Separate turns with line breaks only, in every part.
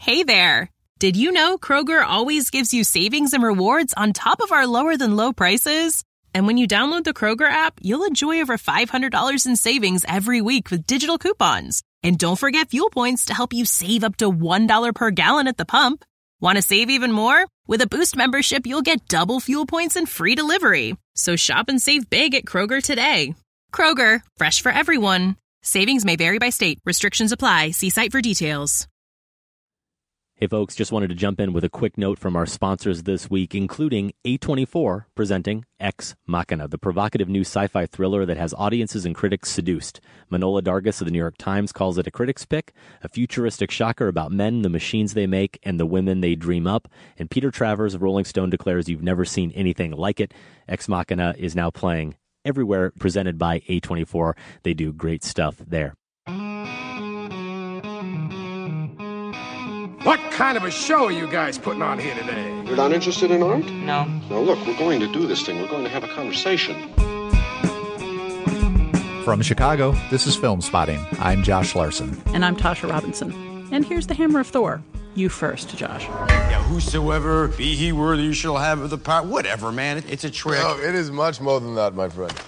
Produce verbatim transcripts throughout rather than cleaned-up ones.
Hey there! Did you know Kroger always gives you savings and rewards on top of our lower-than-low prices? And when you download the Kroger app, you'll enjoy over five hundred dollars in savings every week with digital coupons. And don't forget fuel points to help you save up to one dollar per gallon at the pump. Want to save even more? With a Boost membership, you'll get double fuel points and free delivery. So shop and save big at Kroger today. Kroger, fresh for everyone. Savings may vary by state. Restrictions apply. See site for details.
Hey folks, just wanted to jump in with a quick note from our sponsors this week, including A twenty-four presenting Ex Machina, the provocative new sci-fi thriller that has audiences and critics seduced. Manohla Dargis of the New York Times calls it a critic's pick, a futuristic shocker about men, the machines they make, and the women they dream up. And Peter Travers of Rolling Stone declares you've never seen anything like it. Ex Machina is now playing everywhere, presented by A twenty-four. They do great stuff there.
What kind of a show are you guys putting on here today?
You're not interested in art?
No.
Now look, we're going to do this thing. We're going to have a conversation.
From Chicago, this is Film Spotting. I'm Josh Larson.
And I'm Tasha Robinson. And here's the Hammer of Thor. You first, Josh.
Yeah, whosoever be he worthy shall have the power. Whatever, man. It's a trick.
No, it is much more than that, my friend.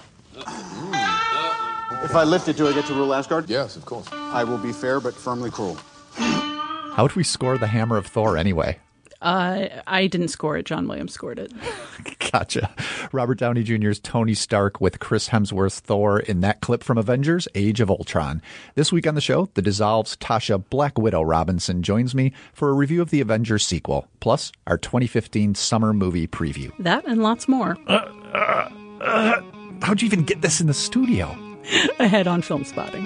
If I lift it, do I get to rule Asgard?
Yes, of course.
I will be fair but firmly cruel.
How would we score the Hammer of Thor anyway?
Uh, I didn't score it. John Williams scored it.
Gotcha. Robert Downey Junior's Tony Stark with Chris Hemsworth's Thor in that clip from Avengers, Age of Ultron. This week on the show, The Dissolve's Tasha Black Widow Robinson joins me for a review of the Avengers sequel, plus our twenty fifteen summer movie preview.
That and lots more.
Uh, uh, uh, how'd you even get this in the studio?
Ahead on Film Spotting.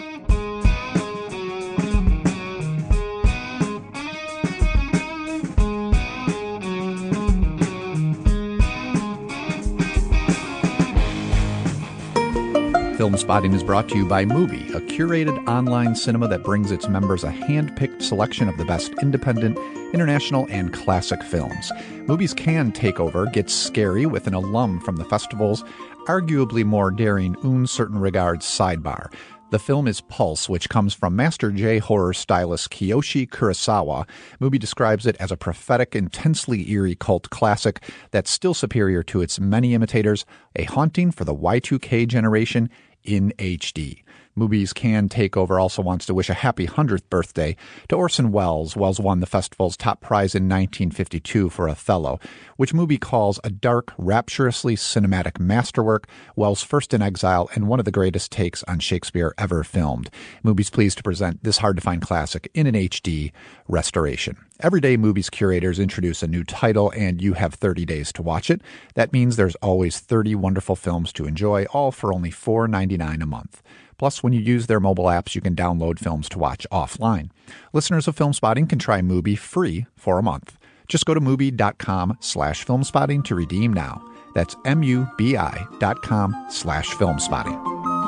Film Spotting is brought to you by Mubi, a curated online cinema that brings its members a hand-picked selection of the best independent, international, and classic films. Mubi's Cannes takeover gets scary with an alum from the festival's arguably more daring Un Certain Regards sidebar. The film is Pulse, which comes from Master J horror stylist Kiyoshi Kurosawa. Mubi describes it as a prophetic, intensely eerie cult classic that's still superior to its many imitators, a haunting for the Y two K generation in H D. Mubi's Cannes takeover also wants to wish a happy hundredth birthday to Orson Welles. Welles won the festival's top prize in nineteen fifty-two for Othello, which Mubi calls a dark, rapturously cinematic masterwork, Welles' first in exile and one of the greatest takes on Shakespeare ever filmed. Mubi's pleased to present this hard-to-find classic in an H D restoration. Every day, Mubi's curators introduce a new title, and you have thirty days to watch it. That means there's always thirty wonderful films to enjoy, all for only four dollars and ninety-nine cents a month. Plus, when you use their mobile apps, you can download films to watch offline. Listeners of Film Spotting can try Mubi free for a month. Just go to Mubi.com slash filmspotting to redeem now. That's M-U-B-I dot com slash filmspotting.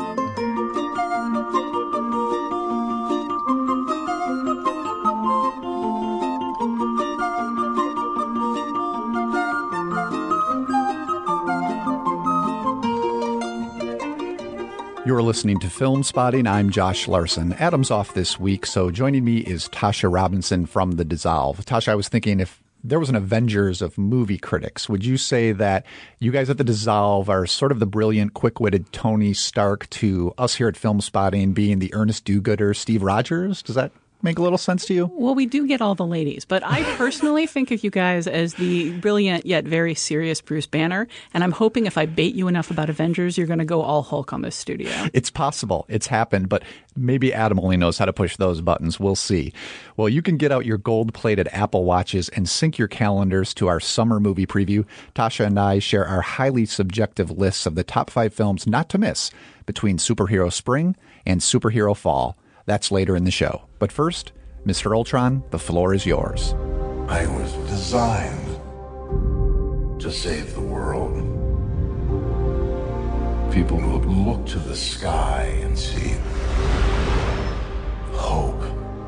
You're listening to Film Spotting. I'm Josh Larson. Adam's off this week, so joining me is Tasha Robinson from The Dissolve. Tasha, I was thinking if there was an Avengers of movie critics, would you say that you guys at The Dissolve are sort of the brilliant, quick-witted Tony Stark to us here at Film Spotting being the Ernest do-gooder Steve Rogers? Does that make a little sense to you?
Well, we do get all the ladies, but I personally think of you guys as the brilliant yet very serious Bruce Banner, and I'm hoping if I bait you enough about Avengers, you're going to go all Hulk on this studio.
It's possible. It's happened, but maybe Adam only knows how to push those buttons. We'll see. Well, you can get out your gold-plated Apple Watches and sync your calendars to our summer movie preview. Tasha and I share our highly subjective lists of the top five films not to miss between Superhero Spring and Superhero Fall. That's later in the show. But first, Mister Ultron, the floor is yours.
I was designed to save the world. People who look to the sky and see hope.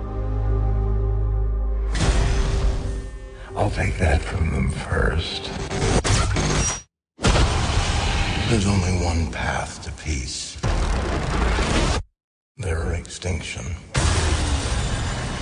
I'll take that from them first. There's only one path to peace. Their extinction.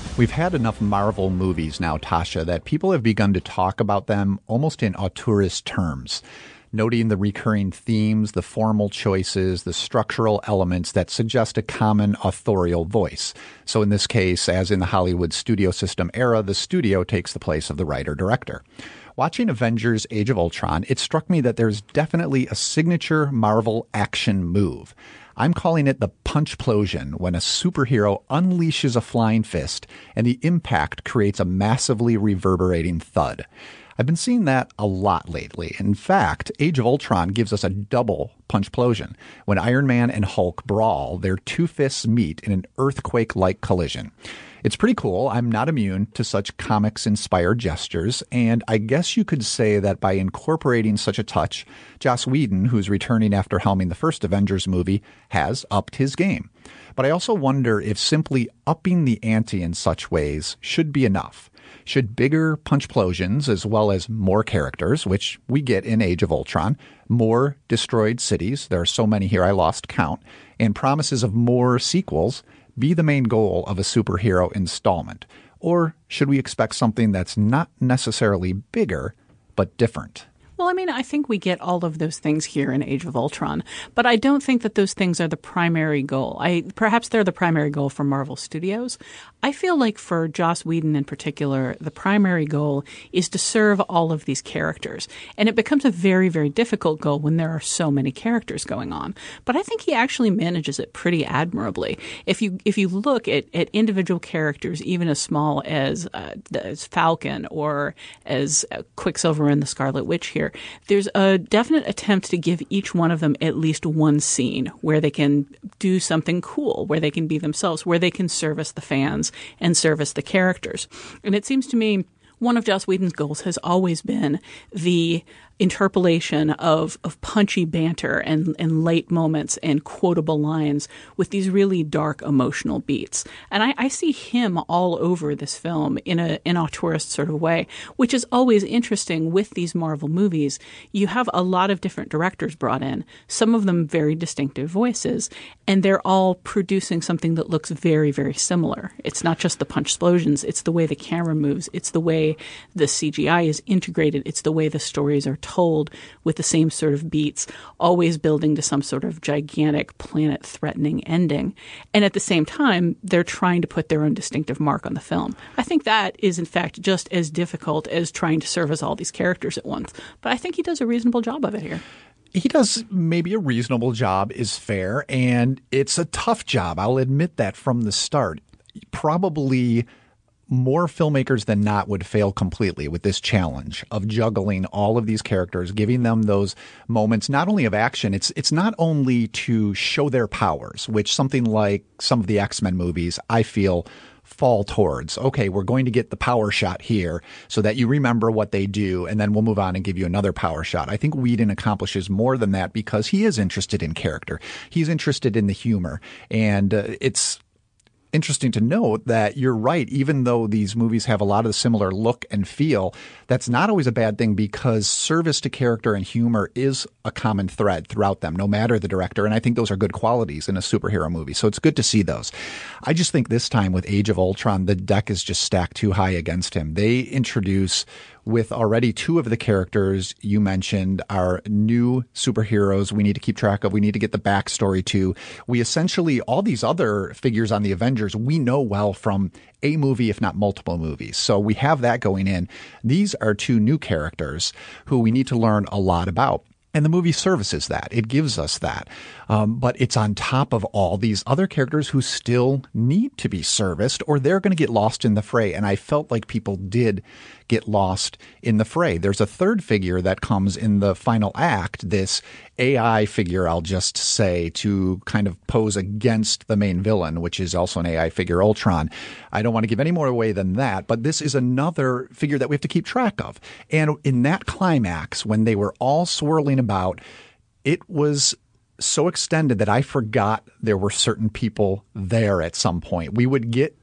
We've had enough Marvel movies now, Tasha, that people have begun to talk about them almost in auteurist terms, noting the recurring themes, the formal choices, the structural elements that suggest a common authorial voice. So in this case, as in the Hollywood studio system era, the studio takes the place of the writer-director. Watching Avengers Age of Ultron, it struck me that there's definitely a signature Marvel action move. I'm calling it the punchplosion, when a superhero unleashes a flying fist and the impact creates a massively reverberating thud. I've been seeing that a lot lately. In fact, Age of Ultron gives us a double punchplosion. When Iron Man and Hulk brawl, their two fists meet in an earthquake-like collision. It's pretty cool. I'm not immune to such comics-inspired gestures, and I guess you could say that by incorporating such a touch, Joss Whedon, who's returning after helming the first Avengers movie, has upped his game. But I also wonder if simply upping the ante in such ways should be enough. Should bigger punchplosions, as well as more characters, which we get in Age of Ultron, more destroyed cities, there are so many here I lost count, and promises of more sequels, be the main goal of a superhero installment? Or should we expect something that's not necessarily bigger, but different?
Well, I mean, I think we get all of those things here in Age of Ultron, but I don't think that those things are the primary goal. I perhaps they're the primary goal for Marvel Studios. I feel like for Joss Whedon in particular, the primary goal is to serve all of these characters. And it becomes a very, very difficult goal when there are so many characters going on. But I think he actually manages it pretty admirably. If you if you look at, at individual characters, even as small as, uh, as Falcon or as uh, Quicksilver and the Scarlet Witch here, there's a definite attempt to give each one of them at least one scene where they can do something cool, where they can be themselves, where they can service the fans and service the characters. And it seems to me one of Joss Whedon's goals has always been the interpolation of, of punchy banter and, and late moments and quotable lines with these really dark emotional beats. And I, I see him all over this film in a in a tourist sort of way, which is always interesting with these Marvel movies. You have a lot of different directors brought in, some of them very distinctive voices, and they're all producing something that looks very, very similar. It's not just the punch explosions, it's the way the camera moves, it's the way the C G I is integrated, it's the way the stories are told with the same sort of beats, always building to some sort of gigantic planet-threatening ending. And at the same time, they're trying to put their own distinctive mark on the film. I think that is, in fact, just as difficult as trying to service all these characters at once. But I think he does a reasonable job of it here.
He does maybe a reasonable job is fair, and it's a tough job. I'll admit that from the start. Probably more filmmakers than not would fail completely with this challenge of juggling all of these characters, giving them those moments, not only of action, it's it's not only to show their powers, which something like some of the X-Men movies, I feel, fall towards. Okay, we're going to get the power shot here so that you remember what they do, and then we'll move on and give you another power shot. I think Whedon accomplishes more than that because he is interested in character. He's interested in the humor, and uh, it's interesting to note that you're right. Even though these movies have a lot of the similar look and feel, that's not always a bad thing because service to character and humor is a common thread throughout them, no matter the director. And I think those are good qualities in a superhero movie. So it's good to see those. I just think this time with Age of Ultron, the deck is just stacked too high against him. They introduce, with already two of the characters you mentioned, our new superheroes we need to keep track of. We need to get the backstory to. We essentially, all these other figures on the Avengers, we know well from a movie, if not multiple movies. So we have that going in. These are two new characters who we need to learn a lot about. And the movie services that. It gives us that. Um, but it's on top of all these other characters who still need to be serviced or they're going to get lost in the fray. And I felt like people did get lost in the fray. There's a third figure that comes in the final act, this A I figure, I'll just say, to kind of pose against the main villain, which is also an A I figure, Ultron. I don't want to give any more away than that, but this is another figure that we have to keep track of. And in that climax, when they were all swirling about, it was so extended that I forgot there were certain people there at some point. We would get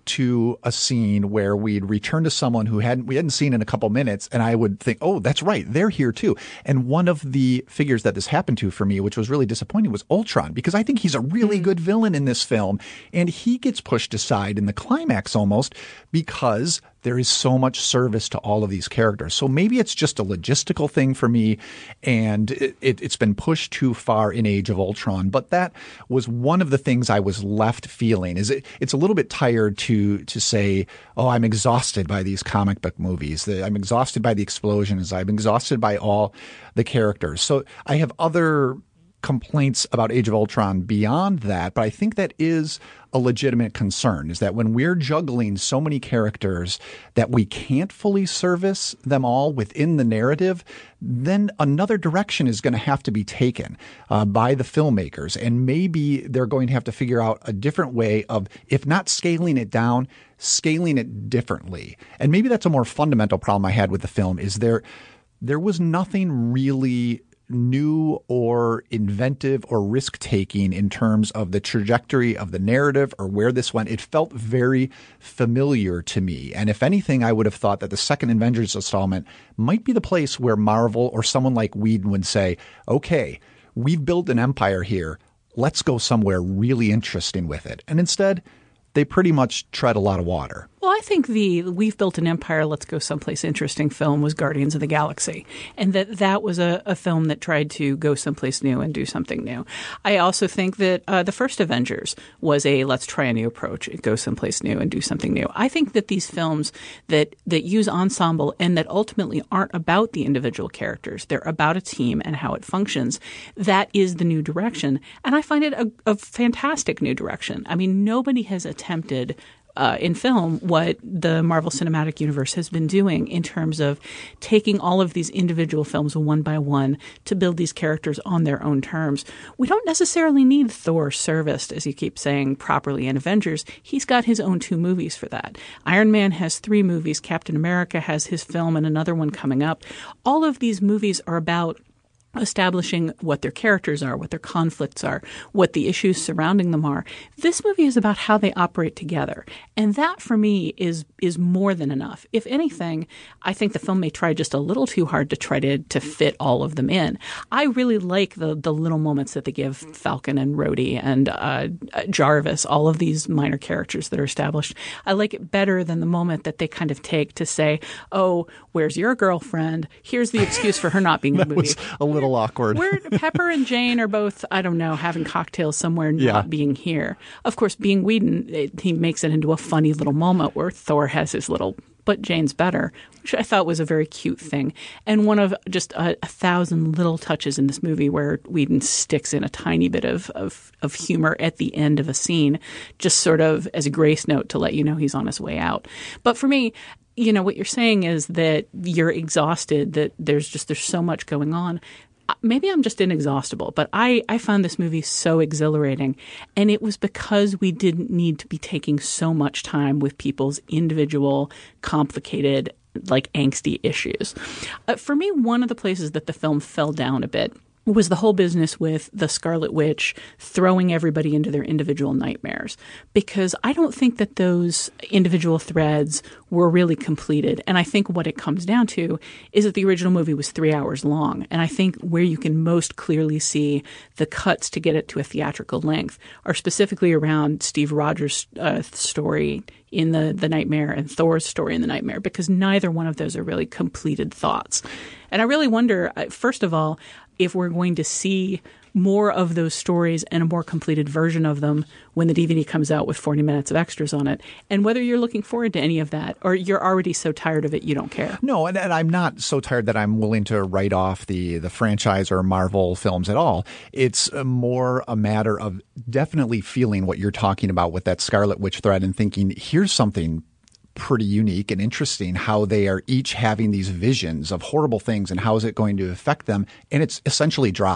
to a scene where we'd return to someone who hadn't we hadn't seen in a couple minutes, and I would think, oh, that's right, they're here too. And one of the figures that this happened to for me, which was really disappointing, was Ultron, because I think he's a really good villain in this film, and he gets pushed aside in the climax almost because there is so much service to all of these characters. So maybe it's just a logistical thing for me, and it, it, it's been pushed too far in Age of Ultron. But that was one of the things I was left feeling. Is it? It's a little bit tired to to say, oh, I'm exhausted by these comic book movies. I'm exhausted by the explosions. I'm exhausted by all the characters. So I have other complaints about Age of Ultron beyond that, but I think that is a legitimate concern, is that when we're juggling so many characters that we can't fully service them all within the narrative, then another direction is going to have to be taken uh, by the filmmakers. And maybe they're going to have to figure out a different way of, if not scaling it down, scaling it differently. And maybe that's a more fundamental problem I had with the film, is there there was nothing really new or inventive or risk-taking in terms of the trajectory of the narrative or where this went. It felt very familiar to me. And if anything, I would have thought that the second Avengers installment might be the place where Marvel or someone like Whedon would say, okay, we've built an empire here. Let's go somewhere really interesting with it. And instead, they pretty much tread a lot of water.
Well, I think the "We've Built an Empire, Let's Go Someplace Interesting" film was Guardians of the Galaxy, and that that was a, a film that tried to go someplace new and do something new. I also think that uh, the first Avengers was a let's try a new approach, go someplace new and do something new. I think that these films that that use ensemble and that ultimately aren't about the individual characters, they're about a team and how it functions, that is the new direction. And I find it a, a fantastic new direction. I mean, nobody has attempted Uh, in film what the Marvel Cinematic Universe has been doing in terms of taking all of these individual films one by one to build these characters on their own terms. We don't necessarily need Thor serviced, as you keep saying, properly in Avengers. He's got his own two movies for that. Iron Man has three movies. Captain America has his film and another one coming up. All of these movies are about establishing what their characters are, what their conflicts are, what the issues surrounding them are. This movie is about how they operate together. And that, for me, is is more than enough. If anything, I think the film may try just a little too hard to try to, to fit all of them in. I really like the the little moments that they give Falcon and Rhodey and uh, Jarvis, all of these minor characters that are established. I like it better than the moment that they kind of take to say, oh, where's your girlfriend? Here's the excuse for her not being in the movie.
Was a little awkward.
Where Pepper and Jane are both, I don't know, having cocktails somewhere, not
yeah.
being here. Of course, being Whedon, it, he makes it into a funny little moment where Thor has his little, but Jane's better, which I thought was a very cute thing. And one of just a, a thousand little touches in this movie where Whedon sticks in a tiny bit of, of, of humor at the end of a scene, just sort of as a grace note to let you know he's on his way out. But for me, you know, what you're saying is that you're exhausted, that there's just there's so much going on. Maybe I'm just inexhaustible, but I, I found this movie so exhilarating. And it was because we didn't need to be taking so much time with people's individual, complicated, like angsty issues. Uh, for me, one of the places that the film fell down a bit was the whole business with the Scarlet Witch throwing everybody into their individual nightmares, because I don't think that those individual threads were really completed. And I think what it comes down to is that the original movie was three hours long. And I think where you can most clearly see the cuts to get it to a theatrical length are specifically around Steve Rogers' uh, story in the, the Nightmare and Thor's story in the Nightmare, because neither one of those are really completed thoughts. And I really wonder, first of all, if we're going to see more of those stories and a more completed version of them when the D V D comes out with forty minutes of extras on it, and whether you're looking forward to any of that or you're already so tired of it you don't care.
No, and, and I'm not so tired that I'm willing to write off the, the franchise or Marvel films at all. It's more a matter of definitely feeling what you're talking about with that Scarlet Witch thread and thinking, here's something pretty unique and interesting, how they are each having these visions of horrible things and how is it going to affect them. And it's essentially dropped.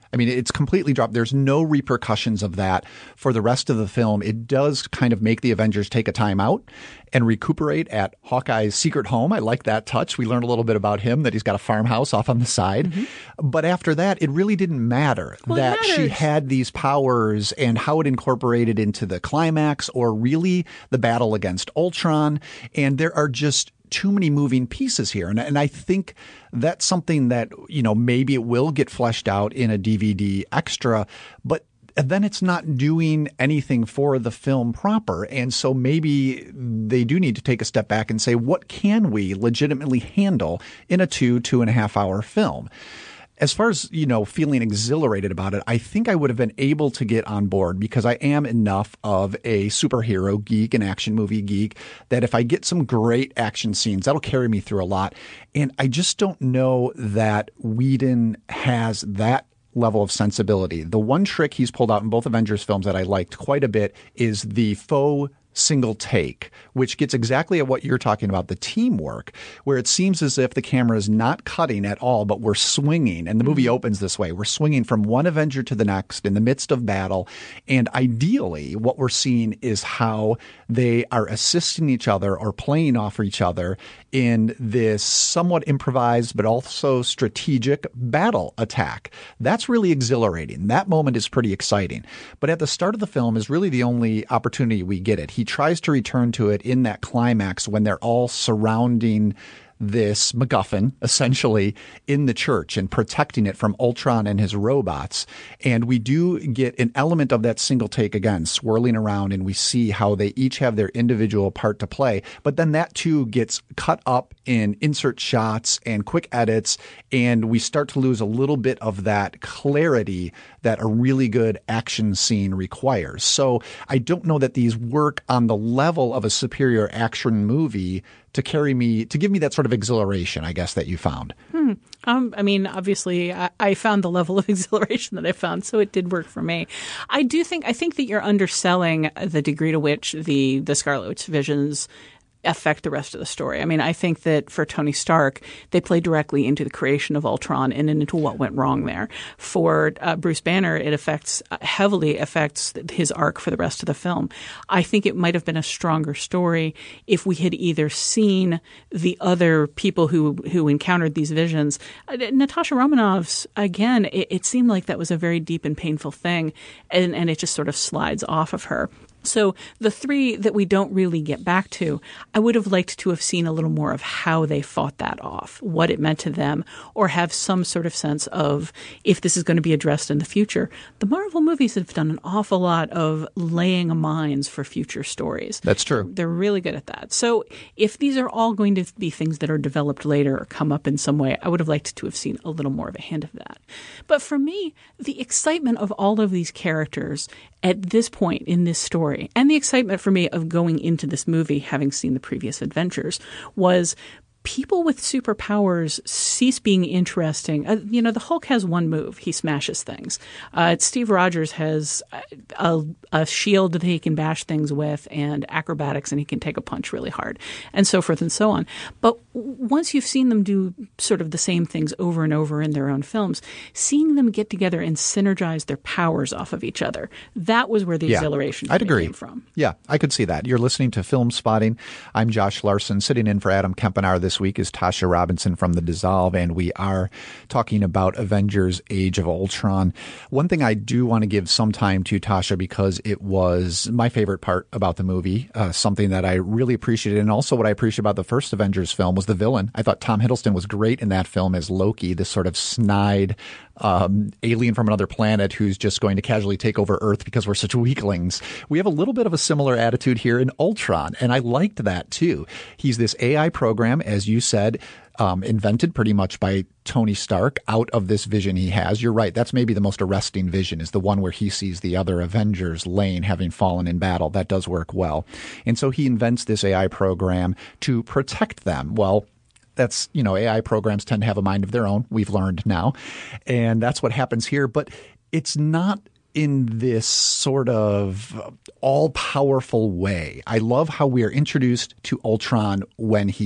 I mean, it's completely dropped. There's no repercussions of that for the rest of the film. It does kind of make the Avengers take a time out and recuperate at Hawkeye's secret home. I like that touch. We learned a little bit about him, that he's got a farmhouse off on the side. Mm-hmm. But after that, it really didn't matter
well,
that she had these powers and how it incorporated into the climax or really the battle against Ultron. And there are just too many moving pieces here. And, and I think that's something that, you know, maybe it will get fleshed out in a D V D extra, but then it's not doing anything for the film proper. And so maybe they do need to take a step back and say, what can we legitimately handle in a two, two and a half hour film? As far as, you know, feeling exhilarated about it, I think I would have been able to get on board because I am enough of a superhero geek, an action movie geek, that if I get some great action scenes, that'll carry me through a lot. And I just don't know that Whedon has that level of sensibility. The one trick he's pulled out in both Avengers films that I liked quite a bit is the faux single take, which gets exactly at what you're talking about, the teamwork, where it seems as if the camera is not cutting at all, but we're swinging. And the movie opens this way. We're swinging from one Avenger to the next in the midst of battle. And ideally, what we're seeing is how they are assisting each other or playing off each other in this somewhat improvised but also strategic battle attack. That's really exhilarating. That moment is pretty exciting. But at the start of the film is really the only opportunity we get it. He tries to return to it in that climax when they're all surrounding this MacGuffin, essentially, in the church and protecting it from Ultron and his robots. And we do get an element of that single take again, swirling around, and we see how they each have their individual part to play. But then that too gets cut up in insert shots and quick edits, and we start to lose a little bit of that clarity that a really good action scene requires. So I don't know that these work on the level of a superior action movie to carry me, to give me that sort of exhilaration, I guess, that you found.
Hmm. Um, I mean, obviously, I, I found the level of exhilaration that I found, so it did work for me. I do think, I think that you're underselling the degree to which the, the Scarlet Witch visions affect the rest of the story. I mean, I think that for Tony Stark, they play directly into the creation of Ultron and into what went wrong there. For uh, Bruce Banner, it affects uh, heavily affects his arc for the rest of the film. I think it might have been a stronger story if we had either seen the other people who who encountered these visions. Uh, Natasha Romanoff's, again, it, it seemed like that was a very deep and painful thing, and, and it just sort of slides off of her. So the three that we don't really get back to, I would have liked to have seen a little more of how they fought that off, what it meant to them, or have some sort of sense of if this is going to be addressed in the future. The Marvel movies have done an awful lot of laying mines for future stories.
That's true.
They're really good at that. So if these are all going to be things that are developed later or come up in some way, I would have liked to have seen a little more of a hint of that. But for me, the excitement of all of these characters at this point in this story, and the excitement for me of going into this movie, having seen the previous adventures, was people with superpowers cease being interesting. Uh, you know, the Hulk has one move. He smashes things. Uh, Steve Rogers has a, a shield that he can bash things with and acrobatics, and he can take a punch really hard, and so forth and so on. But once you've seen them do sort of the same things over and over in their own films, seeing them get together and synergize their powers off of each other, that was where the
yeah,
exhilaration
I'd agree.
came from.
Yeah, I could see that. You're listening to Film Spotting. I'm Josh Larson. Sitting in for Adam Kempenaar this week is Tasha Robinson from The Dissolve, and we are talking about Avengers Age of Ultron. One thing I do want to give some time to, Tasha, because it was my favorite part about the movie, uh, something that I really appreciated, and also what I appreciate about the first Avengers film was the villain. I thought Tom Hiddleston was great in that film as Loki, this sort of snide um, alien from another planet who's just going to casually take over Earth because we're such weaklings. We have a little bit of a similar attitude here in Ultron, and I liked that too. He's this A I program, as you said, um, invented pretty much by Tony Stark out of this vision he has. You're right. That's maybe the most arresting vision, is the one where he sees the other Avengers laying, having fallen in battle. That does work well. And so he invents this A I program to protect them. Well, that's, you know, A I programs tend to have a mind of their own. We've learned now. And that's what happens here. But it's not in this sort of all-powerful way. I love how we are introduced to Ultron when he's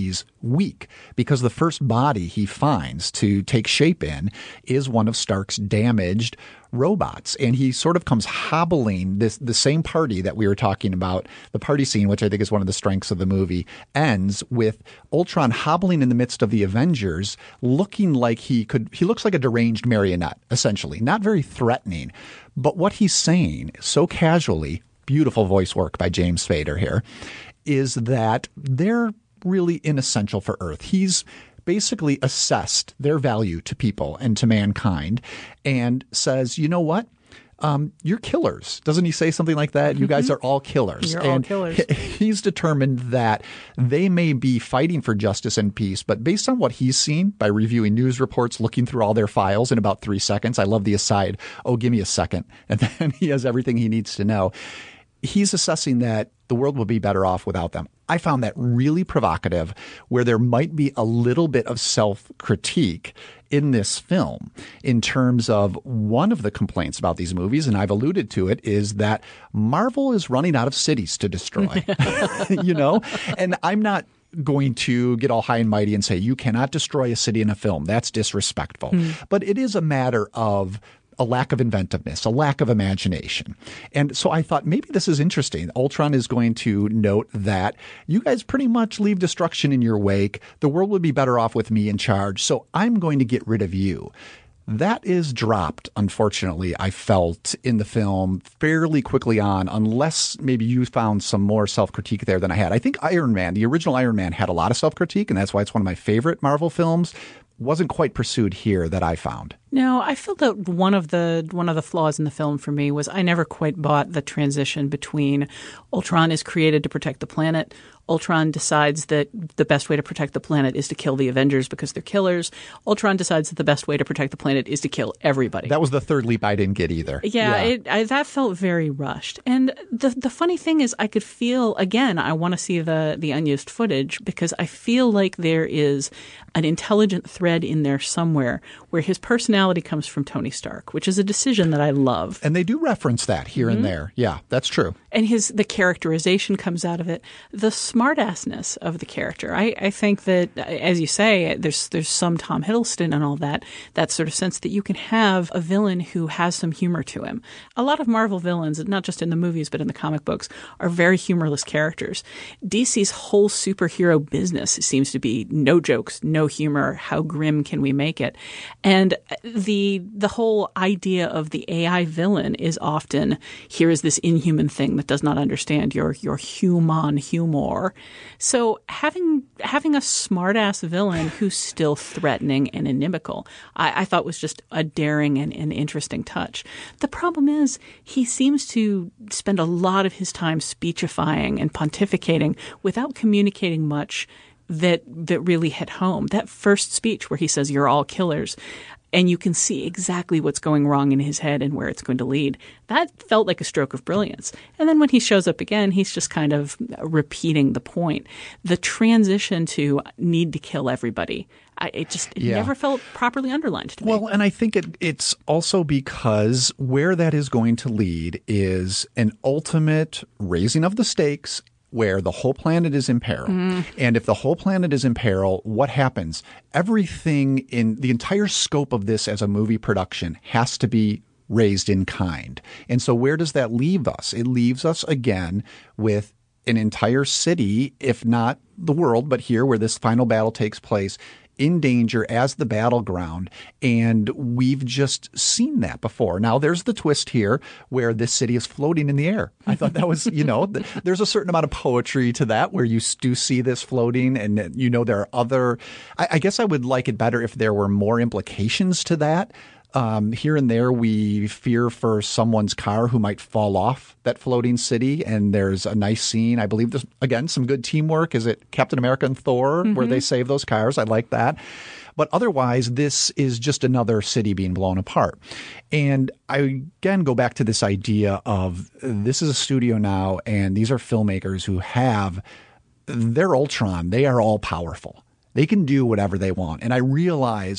weak because the first body he finds to take shape in is one of Stark's damaged robots. And he sort of comes hobbling. This the same party that we were talking about, the party scene, which I think is one of the strengths of the movie, ends with Ultron hobbling in the midst of the Avengers, looking like he could, he looks like a deranged marionette, essentially. Not very threatening. But what he's saying so casually, beautiful voice work by James Spader here, is that they're really inessential for Earth. He's basically assessed their value to people and to mankind and says, you know what? Um, you're killers. Doesn't he say something like that? You guys are all killers.
You're
and
all killers.
He's determined that they may be fighting for justice and peace, but based on what he's seen by reviewing news reports, looking through all their files in about three seconds, I love the aside, oh, give me a second. And then he has everything he needs to know. He's assessing that the world will be better off without them. I found that really provocative, where there might be a little bit of self-critique in this film in terms of one of the complaints about these movies, and I've alluded to it, is that Marvel is running out of cities to destroy, you know? And I'm not going to get all high and mighty and say you cannot destroy a city in a film. That's disrespectful. Mm. But it is a matter of a lack of inventiveness, a lack of imagination. And so I thought maybe this is interesting. Ultron is going to note that you guys pretty much leave destruction in your wake. The world would be better off with me in charge. So I'm going to get rid of you. That is dropped, unfortunately, I felt in the film fairly quickly on, unless maybe you found some more self-critique there than I had. I think Iron Man, the original Iron Man, had a lot of self-critique, and that's why it's one of my favorite Marvel films. Wasn't quite pursued here that I found.
No, I felt that one of the one of the flaws in the film for me was I never quite bought the transition between Ultron is created to protect the planet. Ultron decides that the best way to protect the planet is to kill the Avengers because they're killers. Ultron decides that the best way to protect the planet is to kill everybody.
That was the third leap I didn't get either.
Yeah, yeah. It, I, that felt very rushed. And the the funny thing is I could feel, again, I want to see the, the unused footage because I feel like there is an intelligent thread in there somewhere where his personality comes from Tony Stark, which is a decision that I love.
And they do reference that here mm-hmm. and there. Yeah, that's true.
And his the characterization comes out of it. The smartassness of the character. I, I think that, as you say, there's there's some Tom Hiddleston and all that, that sort of sense that you can have a villain who has some humor to him. A lot of Marvel villains, not just in the movies but in the comic books, are very humorless characters. D C's whole superhero business seems to be no jokes, no humor. How grim can we make it? And the the whole idea of the A I villain is often, here is this inhuman thing that does not understand your your human humor. So having having a smartass villain who's still threatening and inimical, I, I thought was just a daring and, and interesting touch. The problem is he seems to spend a lot of his time speechifying and pontificating without communicating much that that really hit home. That first speech where he says, "You're all killers," and you can see exactly what's going wrong in his head and where it's going to lead. That felt like a stroke of brilliance. And then when he shows up again, he's just kind of repeating the point. The transition to need to kill everybody, I, it just it yeah. never felt properly underlined to me.
Well, and I think it, it's also because where that is going to lead is an ultimate raising of the stakes where the whole planet is in peril. Mm. And if the whole planet is in peril, what happens? Everything in the entire scope of this as a movie production has to be raised in kind. And so where does that leave us? It leaves us again with an entire city, if not the world, but here where this final battle takes place, in danger as the battleground. And we've just seen that before. Now, there's the twist here where this city is floating in the air. I thought that was, you know, th- there's a certain amount of poetry to that where you do see this floating and, you know, there are other I, I guess I would like it better if there were more implications to that. Um, here and there, we fear for someone's car who might fall off that floating city. And there's a nice scene. I believe there's, again, some good teamwork. Is it Captain America and Thor mm-hmm. where they save those cars? I like that. But otherwise, this is just another city being blown apart. And I, again, go back to this idea of this is a studio now, and these are filmmakers who have their Ultron. They are all powerful. They can do whatever they want. And I realize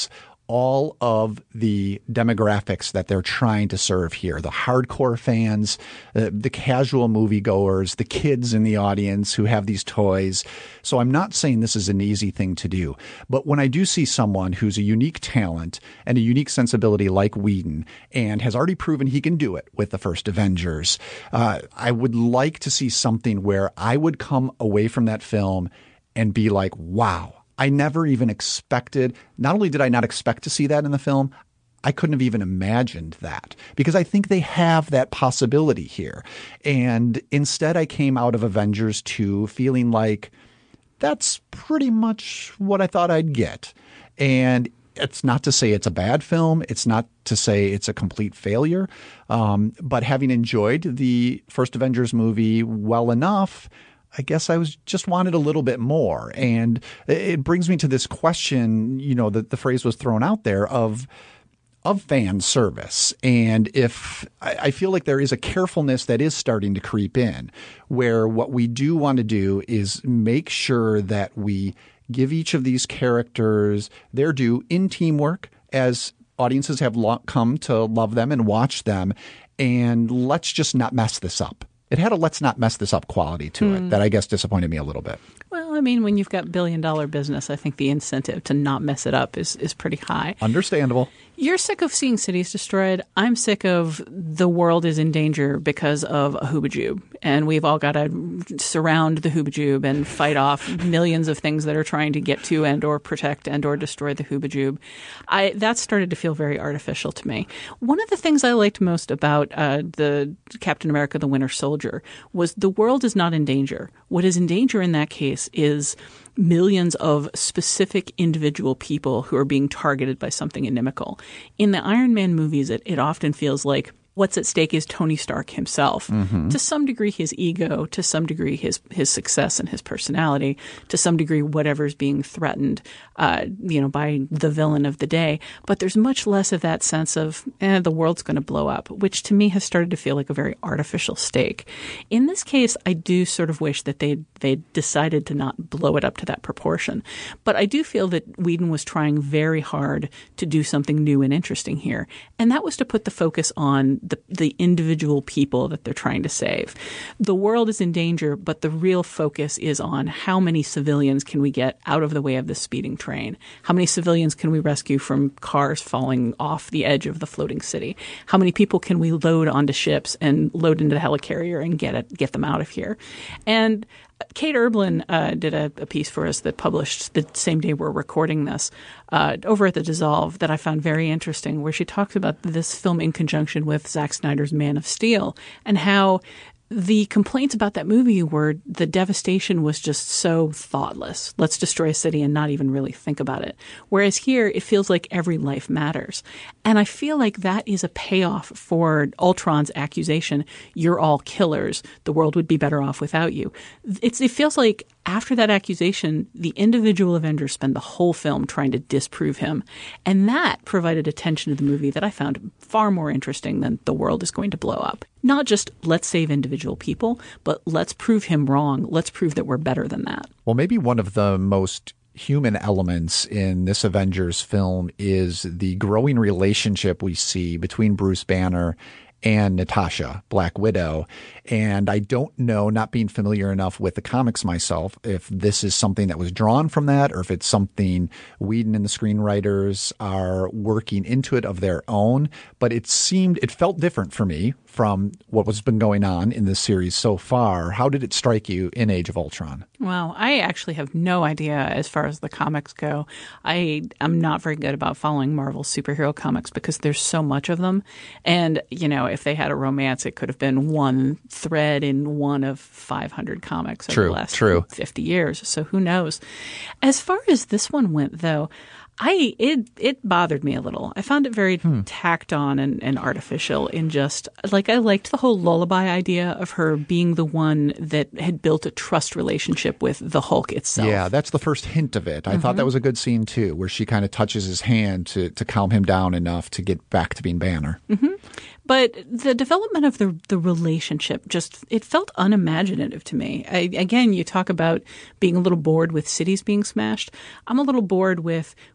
all of the demographics that they're trying to serve here. The hardcore fans, uh, the casual moviegoers, the kids in the audience who have these toys. So I'm not saying this is an easy thing to do. But when I do see someone who's a unique talent and a unique sensibility like Whedon and has already proven he can do it with the first Avengers, uh, I would like to see something where I would come away from that film and be like, wow. I never even expected, not only did I not expect to see that in the film, I couldn't have even imagined that because I think they have that possibility here. And instead I came out of Avengers two feeling like that's pretty much what I thought I'd get. And it's not to say it's a bad film. It's not to say it's a complete failure. Um, but having enjoyed the first Avengers movie well enough, I guess I was just wanted a little bit more. And it brings me to this question, you know, that the phrase was thrown out there of of fan service. And if I feel like there is a carefulness that is starting to creep in where what we do want to do is make sure that we give each of these characters their due in teamwork as audiences have lo- come to love them and watch them. And let's just not mess this up. It had a let's not mess this up quality to mm. it that I guess disappointed me a little bit.
Well, I mean, when you've got billion dollar business, I think the incentive to not mess it up is, is pretty high.
Understandable.
You're sick of seeing cities destroyed. I'm sick of the world is in danger because of a Hubajube. And we've all got to surround the Hubajube and fight off millions of things that are trying to get to and or protect and or destroy the Hubajube. I, that started to feel very artificial to me. One of the things I liked most about uh, the Captain America the Winter Soldier was the world is not in danger. What is in danger in that case is millions of specific individual people who are being targeted by something inimical. In the Iron Man movies, it, it often feels like what's at stake is Tony Stark himself. Mm-hmm. To some degree, his ego, to some degree, his his success and his personality, to some degree, whatever's being threatened, uh, you know, by the villain of the day. But there's much less of that sense of, eh, the world's going to blow up, which to me has started to feel like a very artificial stake. In this case, I do sort of wish that they they decided to not blow it up to that proportion. But I do feel that Whedon was trying very hard to do something new and interesting here. And that was to put the focus on The, the individual people that they're trying to save. The world is in danger, but the real focus is on how many civilians can we get out of the way of the speeding train? How many civilians can we rescue from cars falling off the edge of the floating city? How many people can we load onto ships and load into the helicarrier and get it, get them out of here? And Kate Erblin uh, did a, a piece for us that published the same day we're recording this uh, over at the Dissolve that I found very interesting, where she talks about this film in conjunction with Zack Snyder's Man of Steel and how the complaints about that movie were the devastation was just so thoughtless. Let's destroy a city and not even really think about it. Whereas here, it feels like every life matters. And I feel like that is a payoff for Ultron's accusation, you're all killers. The world would be better off without you. It's, it feels like after that accusation, the individual Avengers spend the whole film trying to disprove him. And that provided a tension to the movie that I found far more interesting than the world is going to blow up. Not just let's save individual people, but let's prove him wrong. Let's prove that we're better than that.
Well, maybe one of the most human elements in this Avengers film is the growing relationship we see between Bruce Banner and Natasha, Black Widow. And I don't know, not being familiar enough with the comics myself, if this is something that was drawn from that or if it's something Whedon and the screenwriters are working into it of their own. But it seemed, it felt different for me from what was been going on in this series so far. How did it strike you in Age of Ultron?
Well, I actually have no idea as far as the comics go. I am not very good about following Marvel superhero comics because there's so much of them. And, you know, if they had a romance, it could have been one thread in one of five hundred comics over
true,
the last
true.
fifty years. So who knows? As far as this one went, though, I it it bothered me a little. I found it very hmm. tacked on and, and artificial in just like I liked the whole lullaby idea of her being the one that had built a trust relationship with the Hulk itself.
Yeah, that's the first hint of it. I mm-hmm. thought that was a good scene too, where she kind of touches his hand to to calm him down enough to get back to being Banner.
Mm-hmm. But the development of the the relationship just, it felt unimaginative to me. I, again, you talk about being a little bored with cities being smashed. I'm a little bored with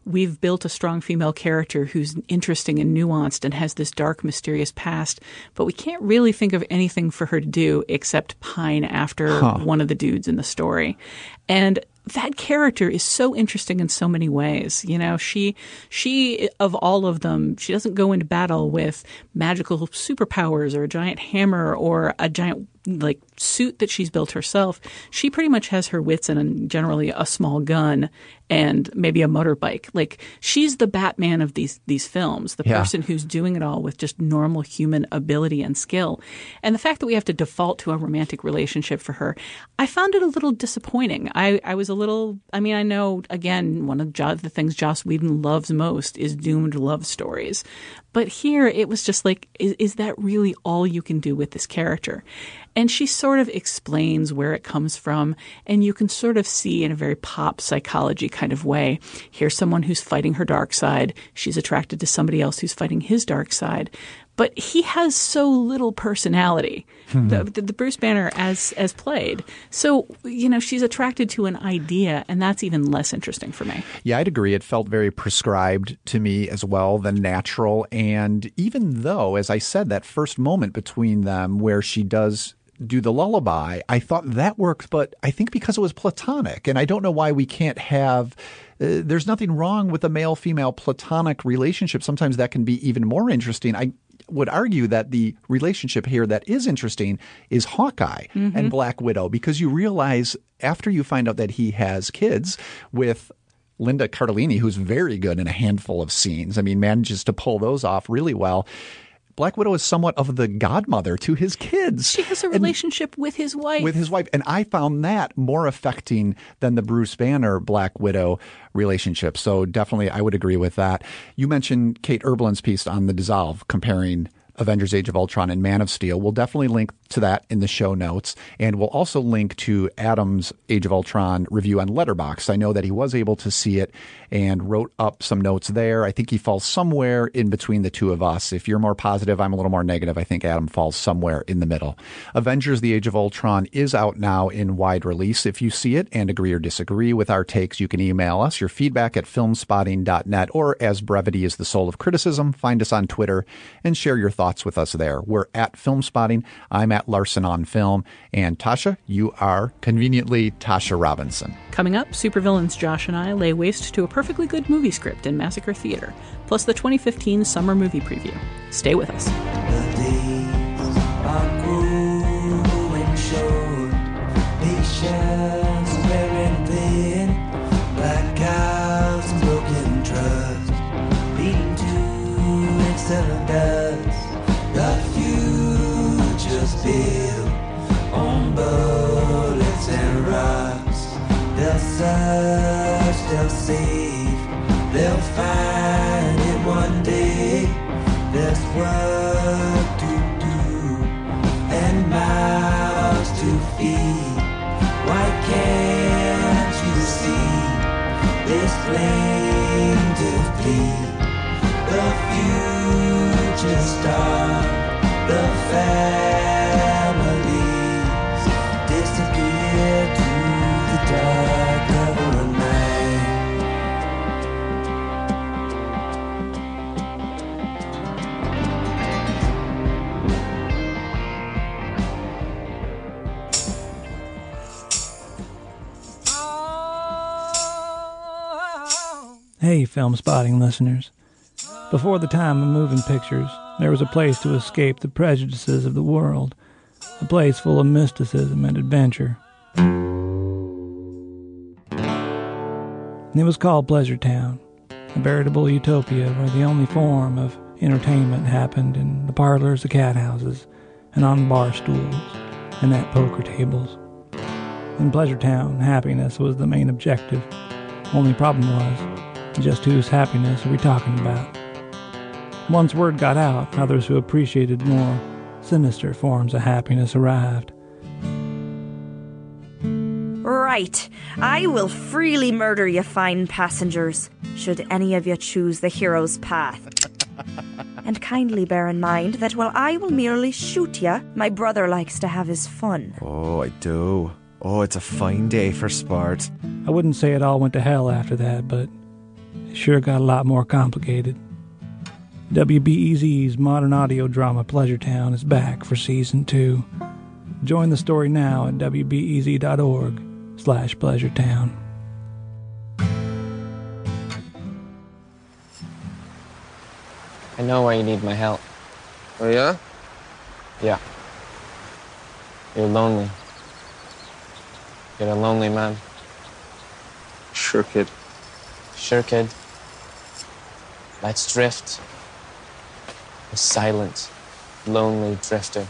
we've built a strong female character who's interesting and nuanced and has this dark, mysterious past, but we can't really think of anything for her to do except pine after huh. one of the dudes in the story. And that character is so interesting in so many ways. You know, she, she, of all of them, she doesn't go into battle with magical superpowers or a giant hammer or a giant, like, suit that she's built herself. She pretty much has her wits and generally a small gun and maybe a motorbike. Like, she's the Batman of these these films, the yeah. person who's doing it all with just normal human ability and skill. And the fact that we have to default to a romantic relationship for her, I found it a little disappointing. I, I was a little – I mean, I know, again, one of jo- the things Joss Whedon loves most is doomed love stories. But here it was just like, is, is that really all you can do with this character? And she sort of explains where it comes from, and you can sort of see in a very pop psychology kind of way. Here's someone who's fighting her dark side. She's attracted to somebody else who's fighting his dark side. But he has so little personality, hmm. the, the, the Bruce Banner as as played. So, you know, she's attracted to an idea, and that's even less interesting for me.
Yeah, I'd agree. It felt very prescribed to me as well than natural. And even though, as I said, that first moment between them where she does do the lullaby, I thought that worked, but I think because it was platonic. And I don't know why we can't have uh, – there's nothing wrong with a male-female platonic relationship. Sometimes that can be even more interesting. I would argue that the relationship here that is interesting is Hawkeye mm-hmm. and Black Widow, because you realize after you find out that he has kids with Linda Cardellini, who's very good in a handful of scenes. I mean, manages to pull those off really well. Black Widow is somewhat of the godmother to his kids.
She has a relationship and, with his wife.
With his wife. And I found that more affecting than the Bruce Banner Black Widow relationship. So definitely I would agree with that. You mentioned Kate Erbland's piece on The Dissolve, comparing Avengers Age of Ultron and Man of Steel. We'll definitely link to that in the show notes. And we'll also link to Adam's Age of Ultron review on Letterboxd. I know that he was able to see it and wrote up some notes there. I think he falls somewhere in between the two of us. If you're more positive, I'm a little more negative. I think Adam falls somewhere in the middle. Avengers The Age of Ultron is out now in wide release. If you see it and agree or disagree with our takes, you can email us your feedback at filmspotting dot net, or as brevity is the soul of criticism, find us on Twitter and share your thoughts with us there. We're at Filmspotting. I'm at Larson on Film. And Tasha, you are conveniently Tasha Robinson.
Coming up, supervillains Josh and I lay waste to a perfectly good movie script in Massacre Theater, plus the twenty fifteen summer movie preview. Stay with us.
The days are growing short, patience wearing thin, black cows and broken trust, beating to instead of dust. The future's built on bullets and rocks. They'll search, they'll save, they'll find it one day. There's work to do and mouths to feed. Why can't you see this plaintive plea? The future star, the families disappear to the dark of the night.
Hey, Film Spotting listeners. Before the time of moving pictures, there was a place to escape the prejudices of the world, a place full of mysticism and adventure. It was called Pleasure Town, a veritable utopia where the only form of entertainment happened in the parlors of cat houses and on bar stools and at poker tables. In Pleasure Town, happiness was the main objective. Only problem was, just whose happiness are we talking about? Once word got out, others who appreciated more sinister forms of happiness arrived.
Right. I will freely murder you fine passengers, should any of you choose the hero's path. And kindly bear in mind that while I will merely shoot you, my brother likes to have his fun.
Oh, I do. Oh, it's a fine day for sport.
I wouldn't say it all went to hell after that, but it sure got a lot more complicated. W B E Z's modern audio drama Pleasure Town is back for season two. Join the story now at W B E Z dot org slash Pleasure Town.
I know why you need my help.
Oh, yeah?
Yeah. You're lonely. You're a lonely man.
Sure, kid.
Sure, kid. Let's drift. A silent, lonely drifter.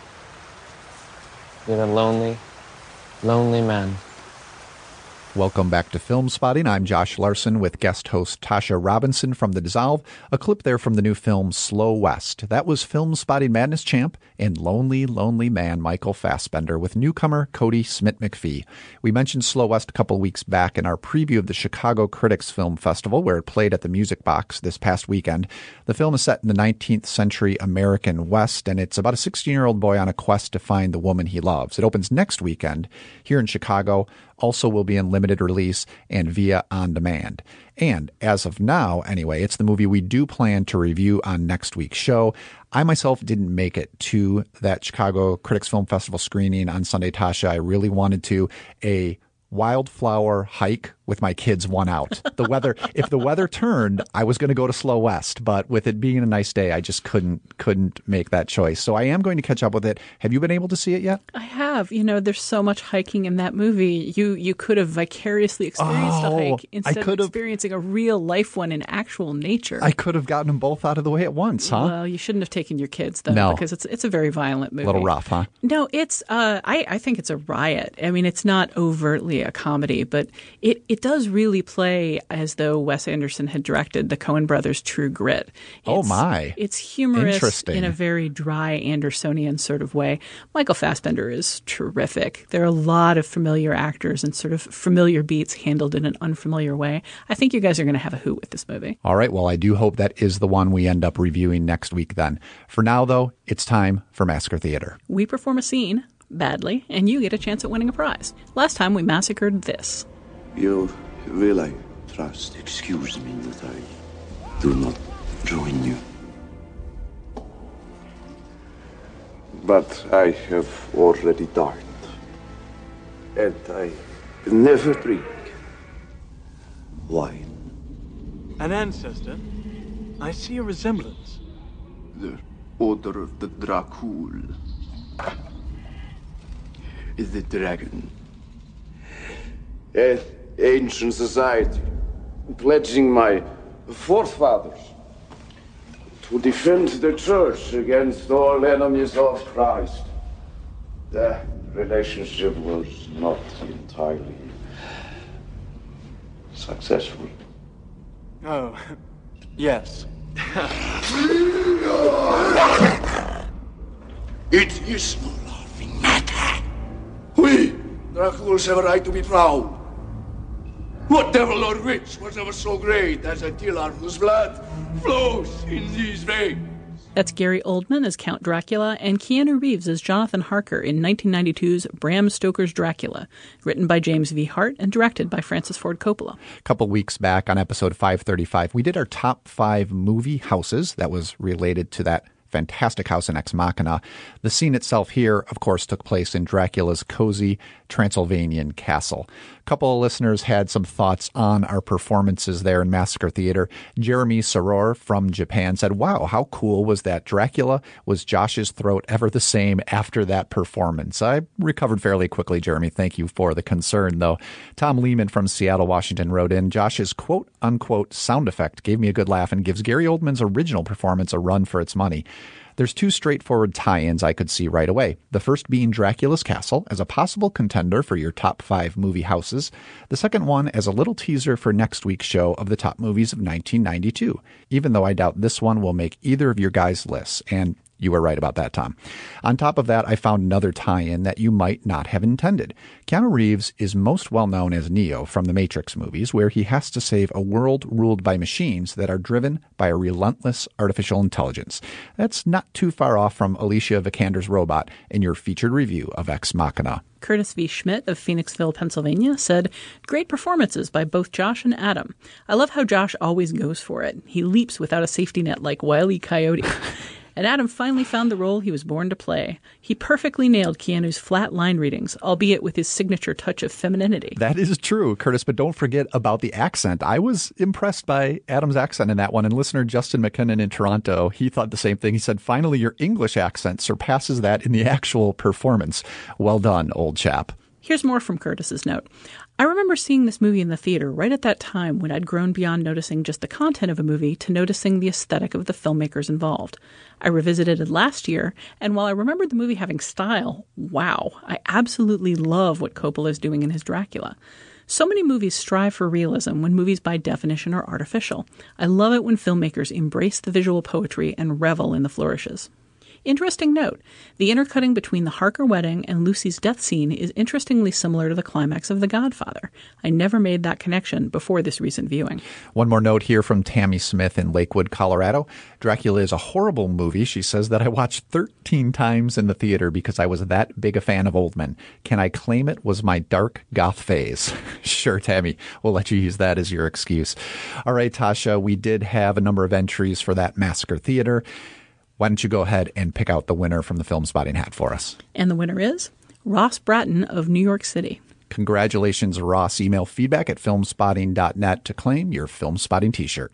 You're a lonely, lonely man.
Welcome back to Film Spotting. I'm Josh Larson with guest host Tasha Robinson from The Dissolve. A clip there from the new film Slow West. That was Film Spotting Madness champ and lonely, lonely man Michael Fassbender with newcomer Cody Smit-McPhee. We mentioned Slow West a couple weeks back in our preview of the Chicago Critics Film Festival, where it played at the Music Box this past weekend. The film is set in the nineteenth century American West, and it's about a sixteen-year-old boy on a quest to find the woman he loves. It opens next weekend here in Chicago. Also will be in limited release and via on demand. And as of now, anyway, it's the movie we do plan to review on next week's show. I myself didn't make it to that Chicago Critics Film Festival screening on Sunday, Tasha. I really wanted to. A wildflower hike with my kids won out. The weather, if the weather turned, I was going to go to Slow West, but with it being a nice day, I just couldn't couldn't make that choice. So I am going to catch up with it. Have you been able to see it yet?
I have. You know, there's so much hiking in that movie. You you could have vicariously experienced
oh,
a hike instead
I
of experiencing a real life one in actual nature.
I could have gotten them both out of the way at once, huh?
Well, you shouldn't have taken your kids, though,
no.
because it's it's a very violent movie.
A little rough, huh?
No, it's, uh, I, I think it's a riot. I mean, it's not overtly a comedy, but it, it does really play as though Wes Anderson had directed the Coen brothers' True Grit. It's,
oh, my.
It's humorous
Interesting.
in a very dry Andersonian sort of way. Michael Fassbender is terrific. There are a lot of familiar actors and sort of familiar beats handled in an unfamiliar way. I think you guys are going to have a hoot with this movie.
All right. Well, I do hope that is the one we end up reviewing next week then. For now, though, it's time for Massacre Theater.
We perform a scene badly, and you get a chance at winning a prize. Last time we massacred this.
You will I trust, excuse me that I do not join you. But I have already dined, and I never drink wine.
An ancestor? I see a resemblance.
The order of the Dracul. Is the dragon. An ancient society, pledging my forefathers to defend the church against all enemies of Christ. The relationship was not entirely successful.
Oh, yes.
It is no laughing matter. We, Draculs, have a right to be proud. What devil or witch was ever so great as Attila whose blood flows in these veins?
That's Gary Oldman as Count Dracula and Keanu Reeves as Jonathan Harker in nineteen ninety-two's Bram Stoker's Dracula, written by James V. Hart and directed by Francis Ford Coppola.
A couple weeks back on episode five thirty-five, we did our top five movie houses that was related to that fantastic house in Ex Machina. The scene itself here, of course, took place in Dracula's cozy Transylvanian castle. A couple of listeners had some thoughts on our performances there in Massacre Theater. Jeremy Soror from Japan said, wow, how cool was that? Dracula, was Josh's throat ever the same after that performance? I recovered fairly quickly, Jeremy. Thank you for the concern, though. Tom Lehman from Seattle, Washington wrote in, Josh's quote-unquote sound effect gave me a good laugh and gives Gary Oldman's original performance a run for its money. There's two straightforward tie-ins I could see right away. The first being Dracula's Castle as a possible contender for your top five movie houses. The second one as a little teaser for next week's show of the top movies of nineteen ninety-two, even though I doubt this one will make either of your guys' lists. And You were right about that, Tom. On top of that, I found another tie-in that you might not have intended. Keanu Reeves is most well known as Neo from the Matrix movies, where he has to save a world ruled by machines that are driven by a relentless artificial intelligence. That's not too far off from Alicia Vikander's robot in your featured review of Ex Machina.
Curtis V. Schmidt of Phoenixville, Pennsylvania, said, "Great performances by both Josh and Adam. I love how Josh always goes for it. He leaps without a safety net like Wile E. Coyote. And Adam finally found the role he was born to play. He perfectly nailed Keanu's flat line readings, albeit with his signature touch of femininity."
That is true, Curtis, but don't forget about the accent. I was impressed by Adam's accent in that one, and listener Justin McKinnon in Toronto, he thought the same thing. He said, "Finally, your English accent surpasses that in the actual performance. Well done, old chap."
Here's more from Curtis's note. "I remember seeing this movie in the theater right at that time when I'd grown beyond noticing just the content of a movie to noticing the aesthetic of the filmmakers involved. I revisited it last year, and while I remembered the movie having style, wow, I absolutely love what Coppola is doing in his Dracula. So many movies strive for realism when movies by definition are artificial. I love it when filmmakers embrace the visual poetry and revel in the flourishes." Interesting note, the intercutting between the Harker wedding and Lucy's death scene is interestingly similar to the climax of The Godfather. I never made that connection before this recent viewing.
One more note here from Tammy Smith in Lakewood, Colorado. "Dracula is a horrible movie," she says, "that I watched thirteen times in the theater because I was that big a fan of Oldman. Can I claim it was my dark goth phase?" Sure, Tammy. We'll let you use that as your excuse. All right, Tasha, we did have a number of entries for that Massacre Theater. Why don't you go ahead and pick out the winner from the Film Spotting hat for us?
And the winner is Ross Bratton of New York City.
Congratulations, Ross. Email feedback at filmspotting dot net to claim your Film Spotting t-shirt.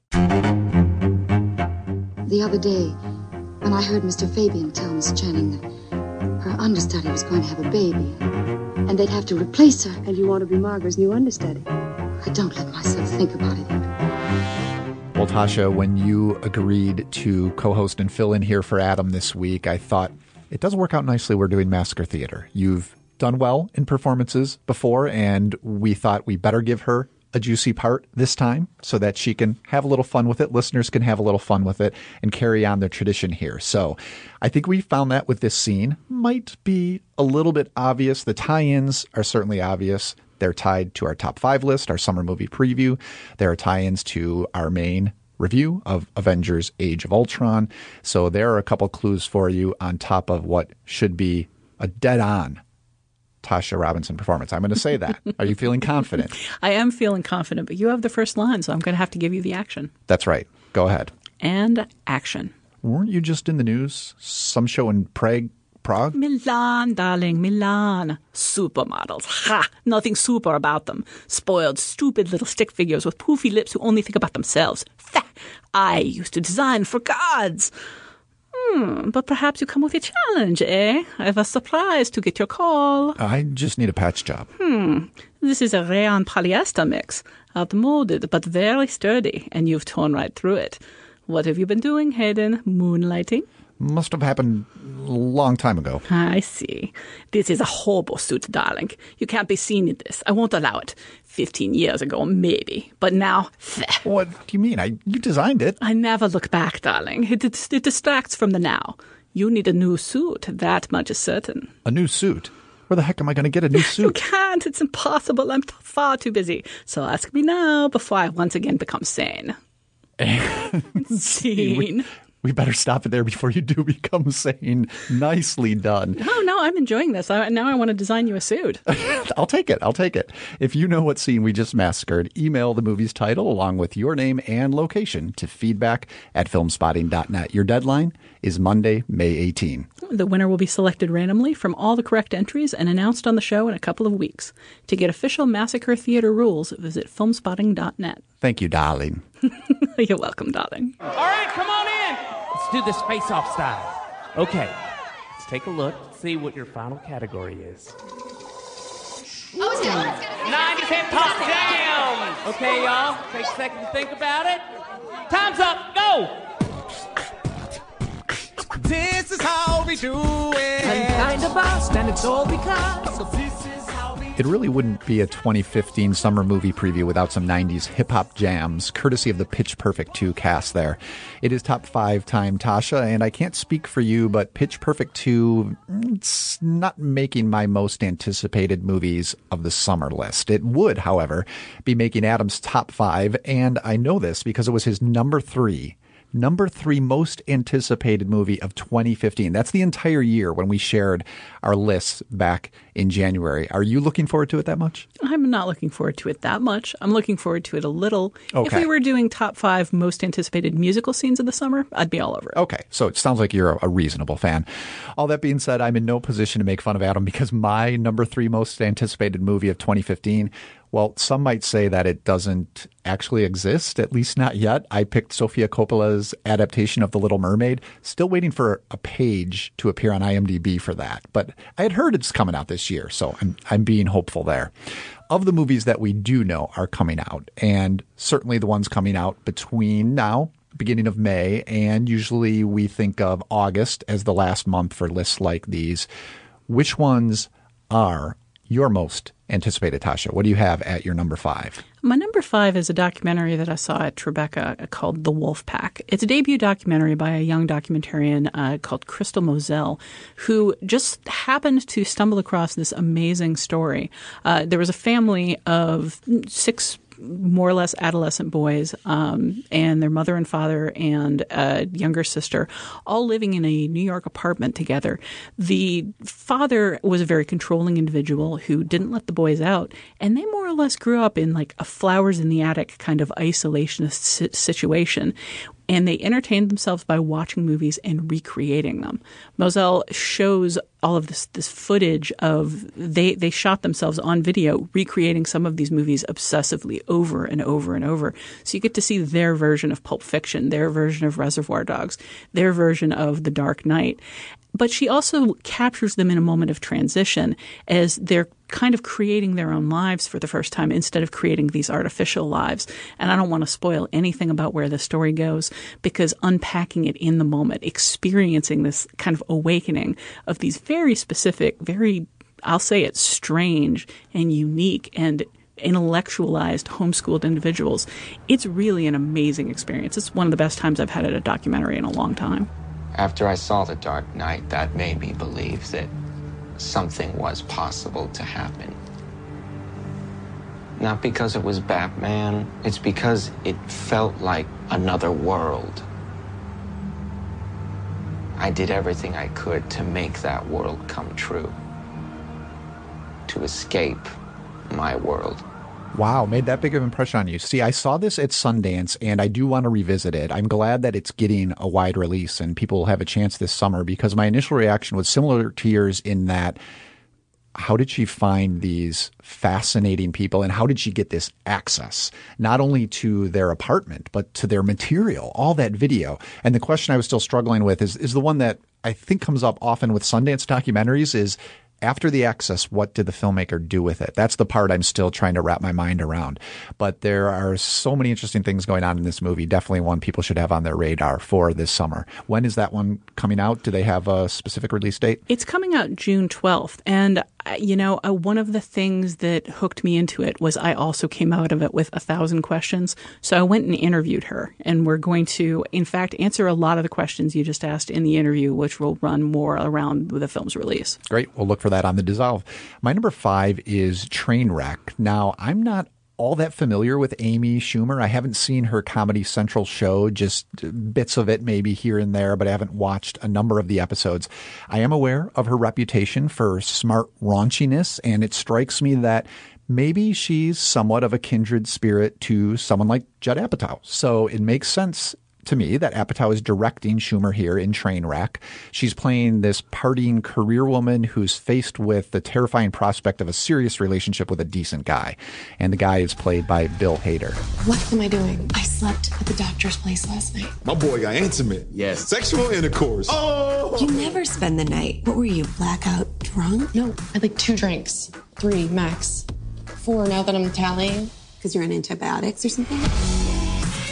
The other day, when I heard Mister Fabian tell Miss Channing that her understudy was going to have a baby, and they'd have to replace her.
And you want to be Margaret's new understudy?
I don't let myself think about it.
Well, Tasha, when you agreed to co-host and fill in here for Adam this week, I thought it does work out nicely. We're doing Massacre Theater. You've done well in performances before, and we thought we better give her a juicy part this time so that she can have a little fun with it. Listeners can have a little fun with it and carry on the tradition here. So I think we found that with this scene. Might be a little bit obvious. The tie-ins are certainly obvious. They're tied to our top five list, our summer movie preview. There are tie-ins to our main review of Avengers Age of Ultron. So there are a couple clues for you on top of what should be a dead-on Tasha Robinson performance. I'm going to say that. Are you feeling confident?
I am feeling confident, but you have the first line, so I'm going to have to give you the action.
That's right. Go ahead.
And action.
Weren't you just in the news? Some show in Prague? Prague?
Milan, darling, Milan. Supermodels. Ha! Nothing super about them. Spoiled, stupid little stick figures with poofy lips who only think about themselves. Fa! I used to design for gods. Hmm, but perhaps you come with a challenge, eh? I have a surprise to get your call.
I just need a patch job.
Hmm. This is a rayon polyester mix. Outmoded, but very sturdy, and you've torn right through it. What have you been doing, Hayden? Moonlighting?
Must have happened a long time ago.
I see. This is a hobo suit, darling. You can't be seen in this. I won't allow it. Fifteen years ago, maybe. But now, bleh.
What do you mean? I You designed it.
I never look back, darling. It, it, it distracts from the now. You need a new suit. That much is certain.
A new suit? Where the heck am I going to get a new suit?
You can't. It's impossible. I'm t- far too busy. So ask me now before I once again become sane. Scene.
We, we better stop it there before you do become sane. Nicely done.
No, no, I'm enjoying this. I, now I want to design you a suit.
I'll take it. I'll take it. If you know what scene we just massacred, email the movie's title along with your name and location to feedback at filmspotting dot net. Your deadline is Monday, May eighteenth.
The winner will be selected randomly from all the correct entries and announced on the show in a couple of weeks. To get official Massacre Theater rules, visit filmspotting dot net.
Thank you, darling.
You're welcome, darling.
All right, come on in. Let's do this face-off style. Okay, let's take a look, see what your final category is. nineties hip hop jam. Okay, y'all, take a second to think about it. Time's up. Go.
This is how we do it.
I'm kind of boss, and it's all because of this is how we
It really wouldn't be a twenty fifteen summer movie preview without some nineties hip-hop jams, courtesy of the Pitch Perfect two cast there. It is top five time Tasha, and I can't speak for you, but Pitch Perfect two, it's not making my most anticipated movies of the summer list. It would, however, be making Adam's top five, and I know this because it was his number three. Number three most anticipated movie of twenty fifteen. That's the entire year when we shared our lists back in January. Are you looking forward to it that much?
I'm not looking forward to it that much. I'm looking forward to it a little.
Okay.
If we were doing top five most anticipated musical scenes of the summer, I'd be all over it.
Okay, so it sounds like you're a, a reasonable fan. All that being said, I'm in no position to make fun of Adam because my number three most anticipated movie of twenty fifteen, well, some might say that it doesn't actually exist, at least not yet. I picked Sofia Coppola's adaptation of The Little Mermaid. Still waiting for a page to appear on IMDb for that. But I had heard it's coming out this year, so I'm, I'm being hopeful there. Of the movies that we do know are coming out, and certainly the ones coming out between now, beginning of May, and usually we think of August as the last month for lists like these, which ones are your most anticipated, Tasha? What do you have at your number five?
My number five is a documentary that I saw at Tribeca called The Wolf Pack. It's a debut documentary by a young documentarian uh, called Crystal Moselle, who just happened to stumble across this amazing story. Uh, there was a family of six more or less adolescent boys um, and their mother and father and a younger sister all living in a New York apartment together. The father was a very controlling individual who didn't let the boys out, and they more or less grew up in like a flowers in the attic kind of isolationist situation. And they entertained themselves by watching movies and recreating them. Moselle shows all of this this footage of they they shot themselves on video recreating some of these movies obsessively over and over and over. So you get to see their version of Pulp Fiction, their version of Reservoir Dogs, their version of The Dark Knight. But she also captures them in a moment of transition as they're kind of creating their own lives for the first time instead of creating these artificial lives. And I don't want to spoil anything about where the story goes because unpacking it in the moment, experiencing this kind of awakening of these very specific, very, I'll say it, strange and unique and intellectualized, homeschooled individuals, it's really an amazing experience. It's one of the best times I've had at a documentary in a long time.
After I saw The Dark Knight, that made me believe that something was possible to happen. Not because it was Batman, it's because it felt like another world. I did everything I could to make that world come true. To escape my world.
Wow, made that big of an impression on you. See, I saw this at Sundance, and I do want to revisit it. I'm glad that it's getting a wide release and people will have a chance this summer because my initial reaction was similar to yours in that how did she find these fascinating people and how did she get this access, not only to their apartment, but to their material, all that video? And the question I was still struggling with is, is the one that I think comes up often with Sundance documentaries is, after the access, what did the filmmaker do with it? That's the part I'm still trying to wrap my mind around. But there are so many interesting things going on in this movie. Definitely one people should have on their radar for this summer. When is that one coming out? Do they have a specific release date?
It's coming out June twelfth. And, you know, uh, one of the things that hooked me into it was I also came out of it with a thousand questions. So I went and interviewed her. And we're going to, in fact, answer a lot of the questions you just asked in the interview, which will run more around the film's release.
Great. We'll look for that on The Dissolve. My number five is Trainwreck. Now, I'm not all that familiar with Amy Schumer. I haven't seen her Comedy Central show, just bits of it maybe here and there, but I haven't watched a number of the episodes. I am aware of her reputation for smart raunchiness, and it strikes me that maybe she's somewhat of a kindred spirit to someone like Judd Apatow. So it makes sense to me that Apatow is directing Schumer here in Trainwreck. She's playing this partying career woman who's faced with the terrifying prospect of a serious relationship with a decent guy. And the guy is played by Bill Hader.
What am I doing? I slept at the doctor's place last night.
My boy got intimate. Yes. Sexual intercourse. Oh!
You never spend the night. What were you, blackout drunk? No, I had like two drinks. Three, max. Four now that I'm tallying. Because you're on antibiotics or something?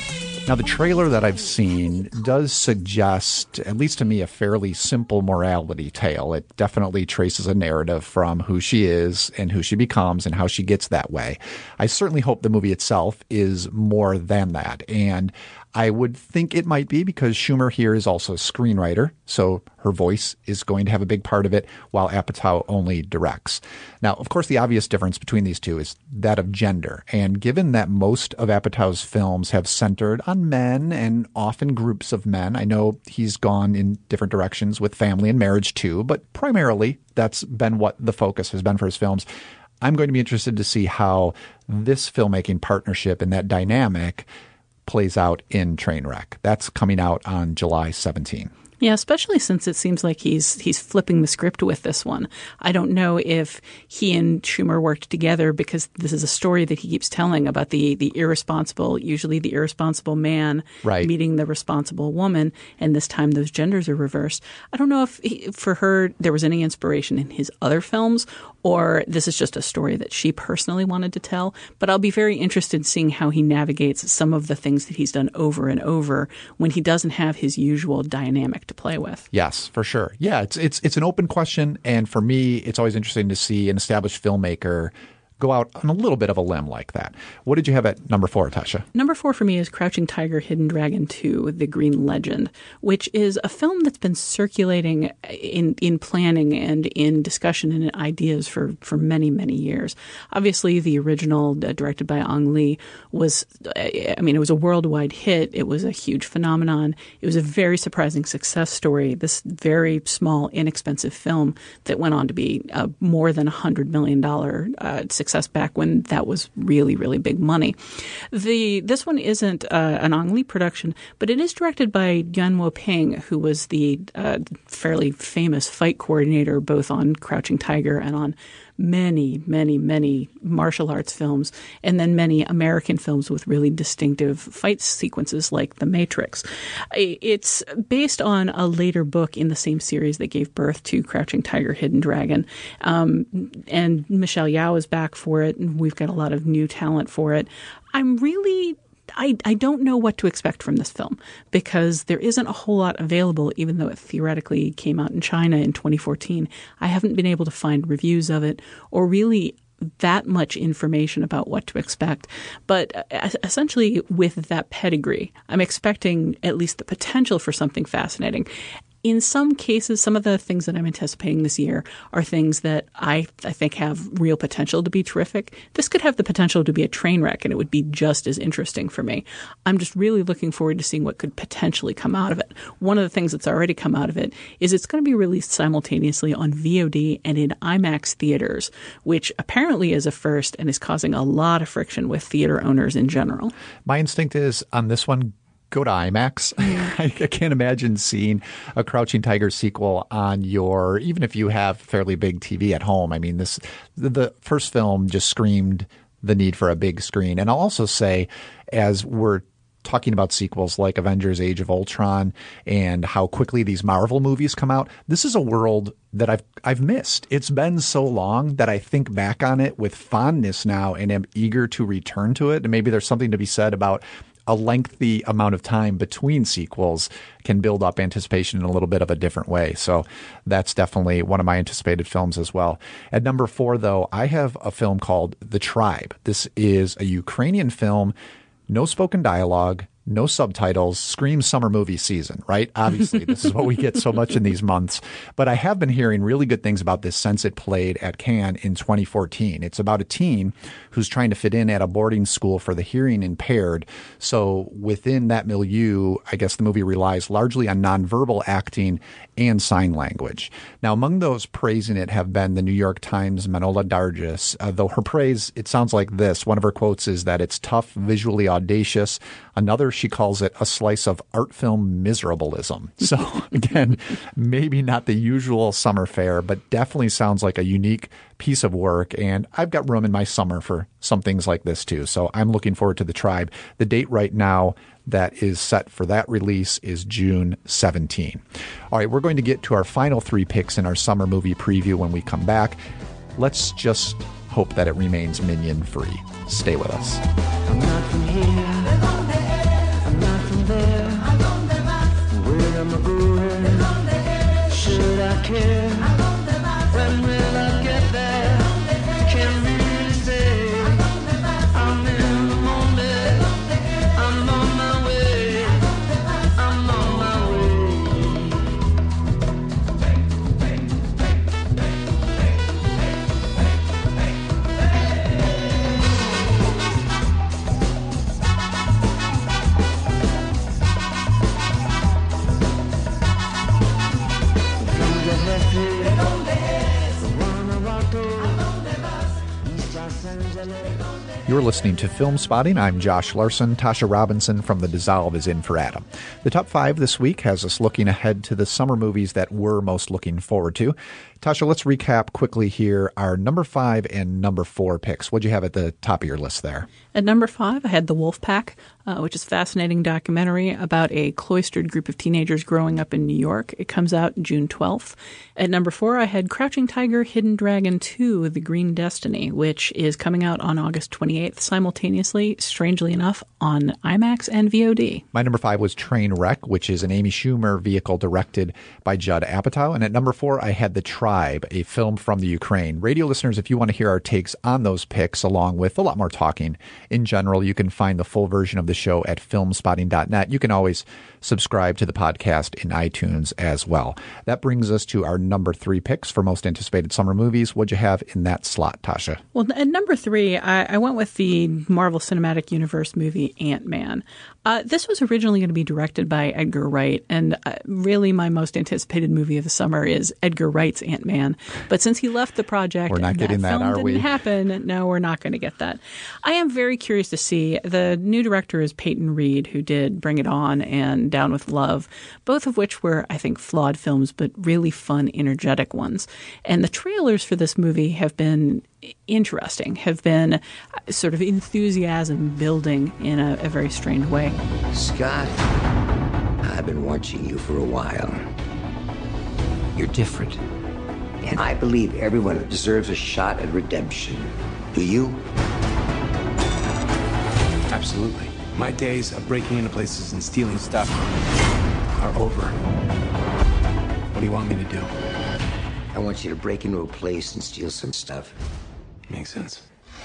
Now, the trailer that I've seen does suggest, at least to me, a fairly simple morality tale. It definitely traces a narrative from who she is and who she becomes and how she gets that way. I certainly hope the movie itself is more than that. And I would think it might be because Schumer here is also a screenwriter, so her voice is going to have a big part of it, while Apatow only directs. Now, of course, the obvious difference between these two is that of gender. And given that most of Apatow's films have centered on men and often groups of men, I know he's gone in different directions with family and marriage too, but primarily that's been what the focus has been for his films. I'm going to be interested to see how this filmmaking partnership and that dynamic plays out in Trainwreck. That's coming out on July seventeenth.
Yeah, especially since it seems like he's he's flipping the script with this one. I don't know if he and Schumer worked together because this is a story that he keeps telling about the the irresponsible, usually the irresponsible man
right.
meeting the responsible woman, and this time those genders are reversed. I don't know if he, for her there was any inspiration in his other films, or this is just a story that she personally wanted to tell. But I'll be very interested in seeing how he navigates some of the things that he's done over and over when he doesn't have his usual dynamic to play with.
Yes, for sure. Yeah, it's it's it's an open question, and for me, it's always interesting to see an established filmmaker go out on a little bit of a limb like that. What did you have at number four, Tasha?
Number four for me is Crouching Tiger, Hidden Dragon two, The Green Legend, which is a film that's been circulating in in planning and in discussion and ideas for, for many, many years. Obviously, the original, uh, directed by Ang Lee, was, I mean, it was a worldwide hit. It was a huge phenomenon. It was a very surprising success story. This very small, inexpensive film that went on to be a more than one hundred million dollars uh, success back when that was really, really big money. The This one isn't uh, an Ang Lee production, but it is directed by Yuen Wo-ping, who was the uh, fairly famous fight coordinator both on Crouching Tiger and on many, many, many martial arts films, and then many American films with really distinctive fight sequences like The Matrix. It's based on a later book in the same series that gave birth to Crouching Tiger, Hidden Dragon. Um, and Michelle Yeoh is back for it, and we've got a lot of new talent for it. I'm really... I, I don't know what to expect from this film because there isn't a whole lot available, even though it theoretically came out in China in twenty fourteen. I haven't been able to find reviews of it or really that much information about what to expect. But essentially, with that pedigree, I'm expecting at least the potential for something fascinating. In some cases, some of the things that I'm anticipating this year are things that I, I think have real potential to be terrific. This could have the potential to be a train wreck, and it would be just as interesting for me. I'm just really looking forward to seeing what could potentially come out of it. One of the things that's already come out of it is it's going to be released simultaneously on V O D and in IMAX theaters, which apparently is a first and is causing a lot of friction with theater owners in general.
My instinct is on this one, go to IMAX. I can't imagine seeing a Crouching Tiger sequel on your, even if you have fairly big T V at home. I mean, this the, the first film just screamed the need for a big screen. And I'll also say, as we're talking about sequels like Avengers Age of Ultron and how quickly these Marvel movies come out, this is a world that I've I've missed. It's been so long that I think back on it with fondness now and am eager to return to it. And maybe there's something to be said about a lengthy amount of time between sequels can build up anticipation in a little bit of a different way. So that's definitely one of my anticipated films as well. At number four, though, I have a film called The Tribe. This is a Ukrainian film, no spoken dialogue, no subtitles, scream summer movie season, right? Obviously, this is what we get so much in these months. But I have been hearing really good things about this since it played at Cannes in twenty fourteen. It's about a teen who's trying to fit in at a boarding school for the hearing impaired. So within that milieu, I guess the movie relies largely on nonverbal acting and sign language. Now, among those praising it have been the New York Times' Manohla Dargis, uh, though her praise, it sounds like this. One of her quotes is that it's tough, visually audacious. Another, she calls it a slice of art film miserableism. So again, maybe not the usual summer fare, but definitely sounds like a unique piece of work. And I've got room in my summer for some things like this too. So I'm looking forward to The Tribe. The date right now that is set for that release is June seventeenth. All right, we're going to get to our final three picks in our summer movie preview when we come back. Let's just hope that it remains Minion free. Stay with us.
I'm not from here. I'm not
You're listening to Film Spotting. I'm Josh Larson. Tasha Robinson from The Dissolve is in for Adam. The top five this week has us looking ahead to the summer movies that we're most looking forward to. Tasha, let's recap quickly here our number five and number four picks. What'd you have at the top of your list there?
At number five, I had The Wolf Pack, uh, which is a fascinating documentary about a cloistered group of teenagers growing up in New York. It comes out June twelfth. At number four, I had Crouching Tiger, Hidden Dragon two, The Green Destiny, which is coming out on August twenty-eighth, simultaneously, strangely enough, on IMAX and V O D.
My number five was Trainwreck, which is an Amy Schumer vehicle directed by Judd Apatow. And at number four, I had The Tribe, a film from the Ukraine. Radio listeners, if you want to hear our takes on those picks, along with a lot more talking in general, you can find the full version of the show at film spotting dot net. You can always subscribe to the podcast in iTunes as well. That brings us to our number three picks for most anticipated summer movies. What'd you have in that slot, Tasha?
Well, at number three, I, I went with the Marvel Cinematic Universe movie Ant-Man. Uh, this was originally going to be directed by Edgar Wright, and uh, really my most anticipated movie of the summer is Edgar Wright's Ant-Man. But since he left the project,
we're not
and
getting
that,
that,
film
are
didn't
we?
happen. No, we're not going to get that. I am very curious to see. The new director is Peyton Reed, who did Bring It On and Down with Love, both of which were, I think, flawed films, but really fun, energetic ones. And the trailers for this movie have been interesting, have been sort of enthusiasm building in a, a very strange way.
Scott, I've been watching you for a while. You're different. And I believe everyone deserves a shot at redemption. Do you?
Absolutely. My days of breaking into places and stealing stuff are over. What do you want me to do?
I want you to break into a place and steal some stuff.
Makes sense.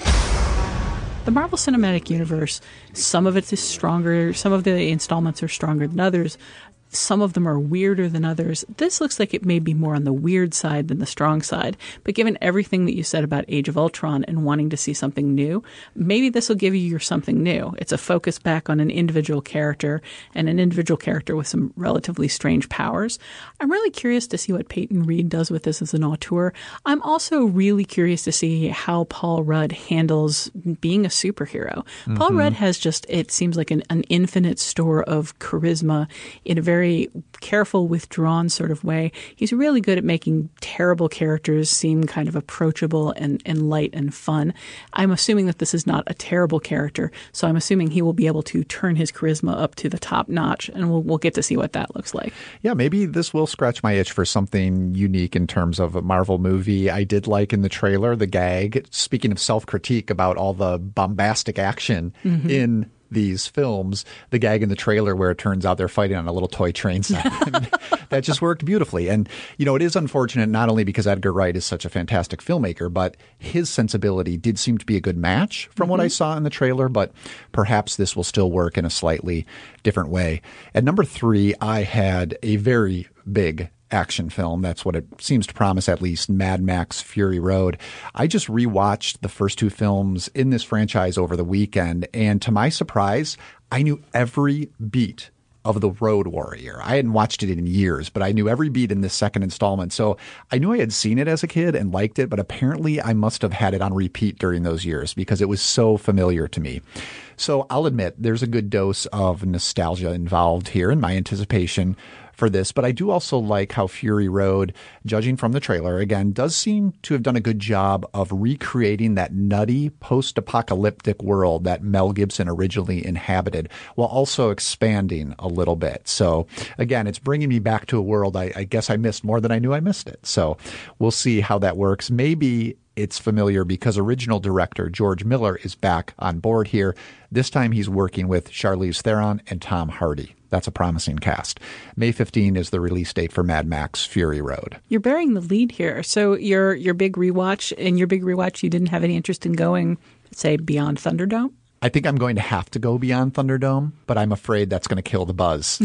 The Marvel Cinematic Universe, some of it is stronger, some of the installments are stronger than others. Some of them are weirder than others. This looks like it may be more on the weird side than the strong side. But given everything that you said about Age of Ultron and wanting to see something new, maybe this will give you your something new. It's a focus back on an individual character and an individual character with some relatively strange powers. I'm really curious to see what Peyton Reed does with this as an auteur. I'm also really curious to see how Paul Rudd handles being a superhero. Mm-hmm. Paul Rudd has just, it seems like an, an infinite store of charisma in a very very careful, withdrawn sort of way. He's really good at making terrible characters seem kind of approachable and, and light and fun. I'm assuming that this is not a terrible character, so I'm assuming he will be able to turn his charisma up to the top notch, and we'll, we'll get to see what that looks like.
Yeah, maybe this will scratch my itch for something unique in terms of a Marvel movie. I did like in the trailer the gag, speaking of self-critique about all the bombastic action mm-hmm. in these films, the gag in the trailer where it turns out they're fighting on a little toy train set. That just worked beautifully. And, you know, it is unfortunate not only because Edgar Wright is such a fantastic filmmaker, but his sensibility did seem to be a good match from mm-hmm. what I saw in the trailer, but perhaps this will still work in a slightly different way. At number three, I had a very big action film. That's what it seems to promise, at least, Mad Max Fury Road. I just rewatched the first two films in this franchise over the weekend, and to my surprise, I knew every beat of the Road Warrior. I hadn't watched it in years, but I knew every beat in this second installment. So I knew I had seen it as a kid and liked it, but apparently I must have had it on repeat during those years because it was so familiar to me. So I'll admit there's a good dose of nostalgia involved here in my anticipation for this, but I do also like how Fury Road, judging from the trailer, again, does seem to have done a good job of recreating that nutty post-apocalyptic world that Mel Gibson originally inhabited, while also expanding a little bit. So again, it's bringing me back to a world I, I guess I missed more than I knew I missed it. So we'll see how that works. Maybe it's familiar because original director George Miller is back on board here. This time he's working with Charlize Theron and Tom Hardy. That's a promising cast. May fifteenth is the release date for Mad Max Fury Road.
You're bearing the lead here. So your your big rewatch, in your big rewatch, you didn't have any interest in going, say, beyond Thunderdome?
I think I'm going to have to go beyond Thunderdome, but I'm afraid that's going to kill the buzz.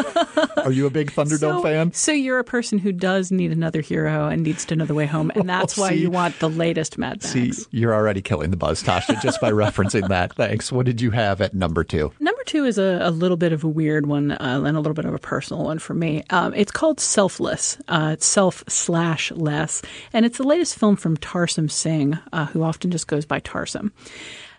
Are you a big Thunderdome
so,
fan?
So you're a person who does need another hero and needs to know the way home, and that's oh, why you want the latest Mad Max.
See, you're already killing the buzz, Tasha, just by referencing that. Thanks. What did you have at number two?
Number two is a, a little bit of a weird one uh, and a little bit of a personal one for me. Um, it's called Selfless. Uh, it's self slash less, and it's the latest film from Tarsem Singh, uh, who often just goes by Tarsem.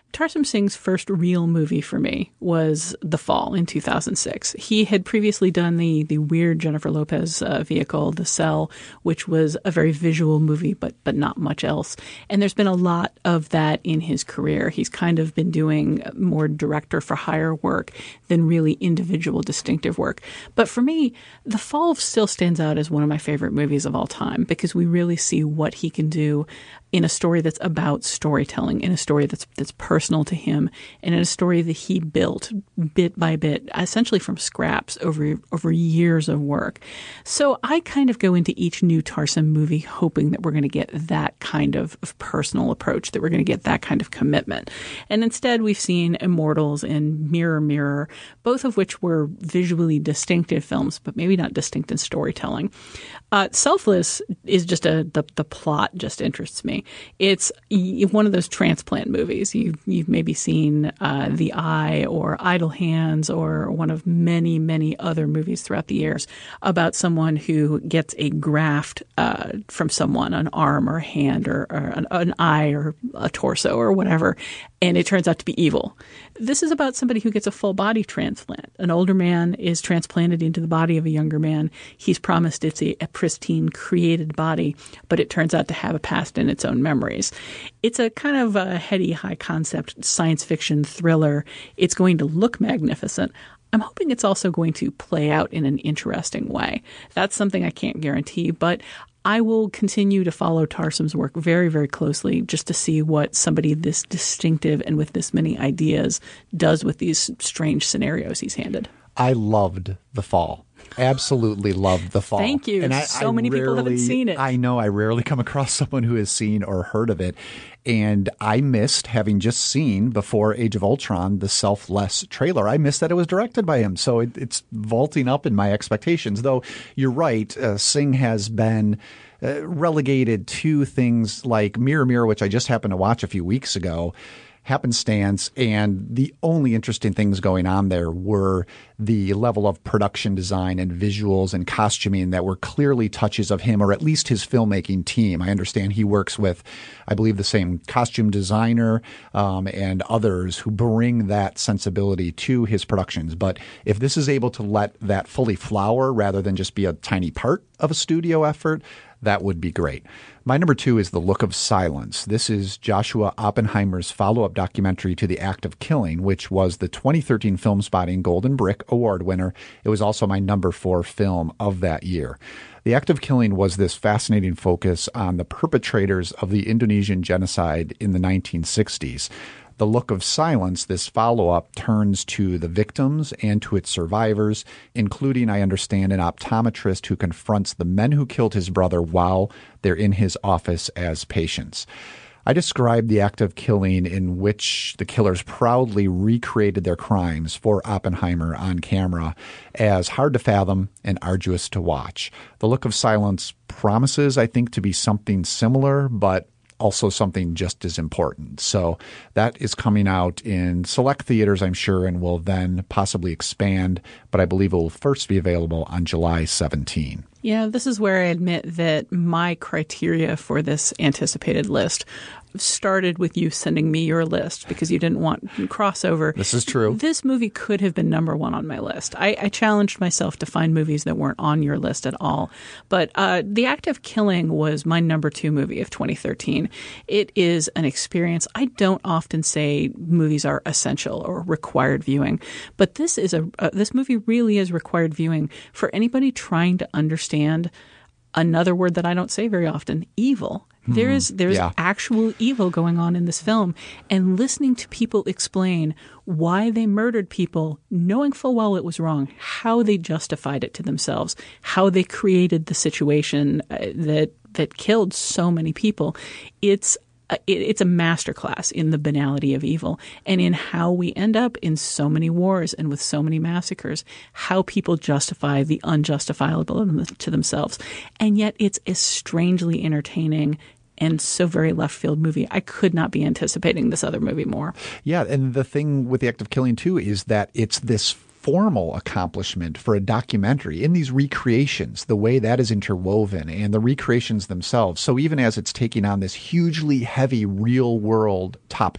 Tarsem Singh's first real movie for me was The Fall in two thousand six. He had previously done the the weird Jennifer Lopez uh, vehicle, The Cell, which was a very visual movie, but but not much else. And there's been a lot of that in his career. He's kind of been doing more director for hire work than really individual distinctive work. But for me, The Fall still stands out as one of my favorite movies of all time because we really see what he can do in a story that's about storytelling, in a story that's that's personal to him, and in a story that he built bit by bit, essentially from scraps over over years of work. So I kind of go into each new Tarsem movie hoping that we're going to get that kind of, of personal approach, that we're going to get that kind of commitment. And instead, we've seen Immortals and Mirror, Mirror, both of which were visually distinctive films, but maybe not distinct in storytelling. Uh, Selfless is just a the, the plot just interests me. It's one of those transplant movies. You've, you've maybe seen uh, The Eye or Idle Hands or one of many, many other movies throughout the years about someone who gets a graft uh, from someone, an arm or a hand or, or an, an eye or a torso or whatever, and it turns out to be evil. This is about somebody who gets a full body transplant. An older man is transplanted into the body of a younger man. He's promised it's a, a pristine, created body, but it turns out to have a past in its own memories. It's a kind of a heady, high-concept science fiction thriller. It's going to look magnificent. I'm hoping it's also going to play out in an interesting way. That's something I can't guarantee, but I will continue to follow Tarsem's work very, very closely just to see what somebody this distinctive and with this many ideas does with these strange scenarios he's handed.
I loved The Fall. Absolutely loved The Fall.
Thank you.
And I,
so
I
many
rarely,
people haven't seen it.
I know. I rarely come across someone who has seen or heard of it. And I missed, having just seen before Age of Ultron, the Selfless trailer. I missed that it was directed by him. So it, it's vaulting up in my expectations. Though you're right, uh, Singh has been uh, relegated to things like Mirror, Mirror, which I just happened to watch a few weeks ago. Happenstance, and the only interesting things going on there were the level of production design and visuals and costuming that were clearly touches of him, or at least his filmmaking team. I understand he works with, I believe, the same costume designer um, and others who bring that sensibility to his productions. But if this is able to let that fully flower rather than just be a tiny part of a studio effort, that would be great. My number two is The Look of Silence. This is Joshua Oppenheimer's follow-up documentary to The Act of Killing, which was the twenty thirteen Film Spotting Golden Brick Award winner. It was also my number four film of that year. The Act of Killing was this fascinating focus on the perpetrators of the Indonesian genocide in the nineteen sixties. The Look of Silence, this follow-up, turns to the victims and to its survivors, including, I understand, an optometrist who confronts the men who killed his brother while they're in his office as patients. I described the act of killing in which the killers proudly recreated their crimes for Oppenheimer on camera as hard to fathom and arduous to watch. The Look of Silence promises, I think, to be something similar, but also something just as important. So that is coming out in select theaters, I'm sure, and will then possibly expand, but I believe it will first be available on July seventeenth.
Yeah, this is where I admit that my criteria for this anticipated list started with you sending me your list because you didn't want crossover.
This is true.
This movie could have been number one on my list. I, I challenged myself to find movies that weren't on your list at all. But uh, The Act of Killing was my number two movie of twenty thirteen. It is an experience. I don't often say movies are essential or required viewing, but this is a uh, this movie really is required viewing for anybody trying to understand another word that I don't say very often, evil. There is there's
yeah.
actual evil going on in this film, and listening to people explain why they murdered people, knowing full well it was wrong, how they justified it to themselves, how they created the situation that that killed so many people. It's It's a masterclass in the banality of evil and in how we end up in so many wars and with so many massacres, how people justify the unjustifiable to themselves. And yet it's a strangely entertaining and so very left field movie. I could not be anticipating this other movie more.
Yeah, and the thing with The Act of Killing, too, is that it's this formal accomplishment for a documentary in these recreations, the way that is interwoven and the recreations themselves. So even as it's taking on this hugely heavy real world topic,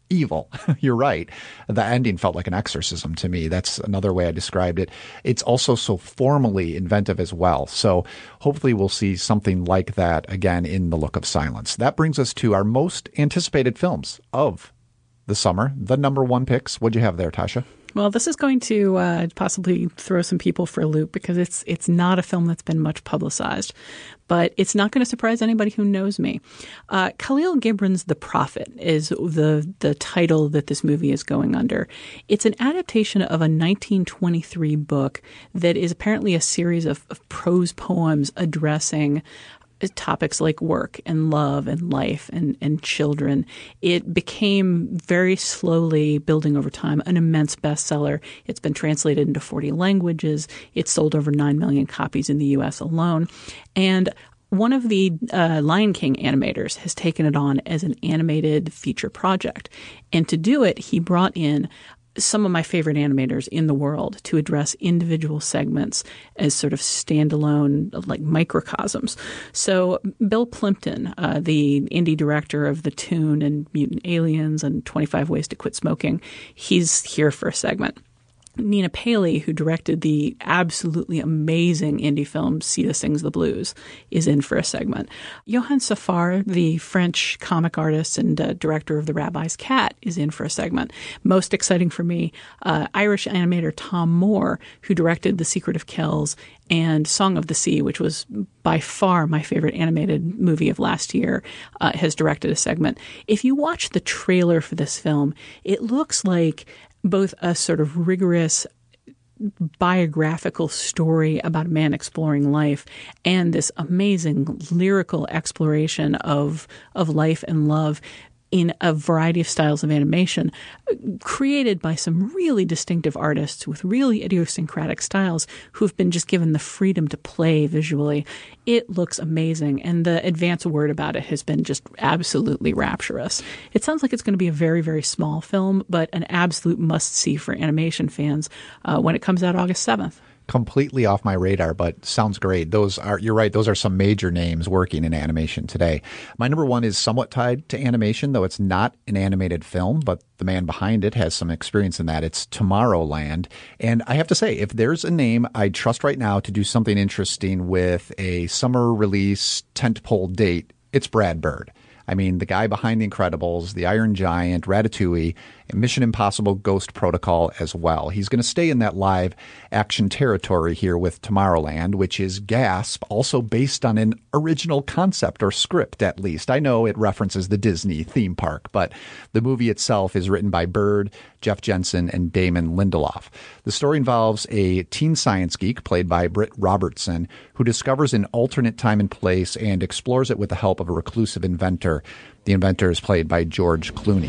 evil. You're right. The ending felt like an exorcism to me. That's another way I described it. It's also so formally inventive as well. So hopefully we'll see something like that again in The Look of Silence. That brings us to our most anticipated films of the summer. The number one picks. What'd you have there, Tasha?
Well, this is going to uh, possibly throw some people for a loop because it's it's not a film that's been much publicized, but it's not going to surprise anybody who knows me. Uh, Khalil Gibran's The Prophet is the the title that this movie is going under. It's an adaptation of a nineteen twenty-three book that is apparently a series of, of prose poems addressing topics like work and love and life and, and children. It became very slowly, building over time, an immense bestseller. It's been translated into forty languages. It's sold over nine million copies in the U S alone. And one of the uh, Lion King animators has taken it on as an animated feature project. And to do it, he brought in some of my favorite animators in the world to address individual segments as sort of standalone, like microcosms. So Bill Plympton, uh, the indie director of The Toon and Mutant Aliens and twenty-five Ways to Quit Smoking, he's here for a segment. Nina Paley, who directed the absolutely amazing indie film Sita Sings the Blues, is in for a segment. Johann Safar, the French comic artist and uh, director of The Rabbi's Cat, is in for a segment. Most exciting for me, uh, Irish animator Tom Moore, who directed The Secret of Kells and Song of the Sea, which was by far my favorite animated movie of last year, uh, has directed a segment. If you watch the trailer for this film, it looks like both a sort of rigorous biographical story about a man exploring life and this amazing lyrical exploration of of life and love in a variety of styles of animation created by some really distinctive artists with really idiosyncratic styles who've been just given the freedom to play visually. It looks amazing, and the advance word about it has been just absolutely rapturous. It sounds like it's going to be a very, very small film, but an absolute must-see for animation fans uh, when it comes out August seventh.
Completely off my radar, but sounds great. Those are, you're right, those are some major names working in animation today. My number one is somewhat tied to animation, though it's not an animated film, but the man behind it has some experience in that. It's Tomorrowland. And I have to say, if there's a name I'd trust right now to do something interesting with a summer release tentpole date, it's Brad Bird. I mean, the guy behind The Incredibles, The Iron Giant, Ratatouille, and Mission Impossible Ghost Protocol as well. He's going to stay in that live action territory here with Tomorrowland, which is, gasp, also based on an original concept or script, at least. I know it references the Disney theme park, but the movie itself is written by Bird, Jeff Jensen, and Damon Lindelof. The story involves a teen science geek played by Britt Robertson who discovers an alternate time and place and explores it with the help of a reclusive inventor. The inventor is played by George Clooney.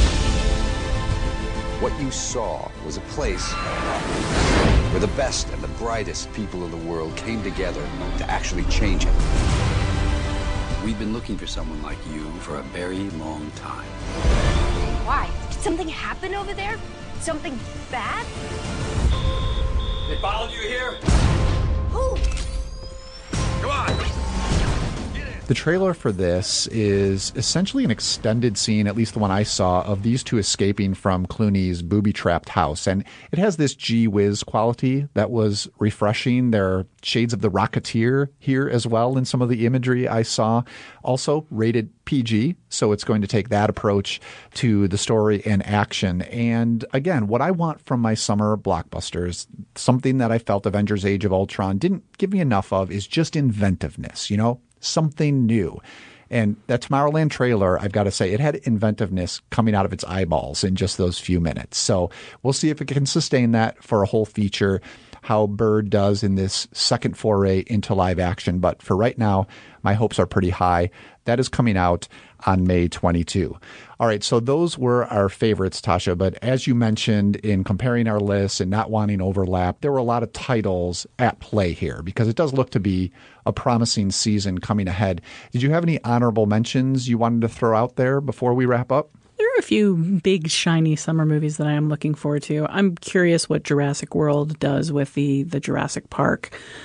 What you saw was a place where the best and the brightest people in the world came together to actually change it. We've been looking for someone like you for a very long time.
Why? Did something happen over there? Something bad?
They followed you here?
Who?
Come on!
The trailer for this is essentially an extended scene, at least the one I saw, of these two escaping from Clooney's booby-trapped house. And it has this gee-whiz quality that was refreshing. There are shades of The Rocketeer here as well in some of the imagery I saw. Also rated P G, so it's going to take that approach to the story and action. And again, what I want from my summer blockbusters, something that I felt Avengers Age of Ultron didn't give me enough of, is just inventiveness, you know? Something new. And that Tomorrowland trailer, I've got to say, it had inventiveness coming out of its eyeballs in just those few minutes. So we'll see if it can sustain that for a whole feature, how Bird does in this second foray into live action. But for right now, my hopes are pretty high. That is coming out on May twenty-second. All right, so those were our favorites, Tasha. But as you mentioned, in comparing our lists and not wanting overlap, there were a lot of titles at play here because it does look to be a promising season coming ahead. Did you have any honorable mentions you wanted to throw out there before we wrap up?
There are a few big, shiny summer movies that I am looking forward to. I'm curious what Jurassic World does with the, the Jurassic Park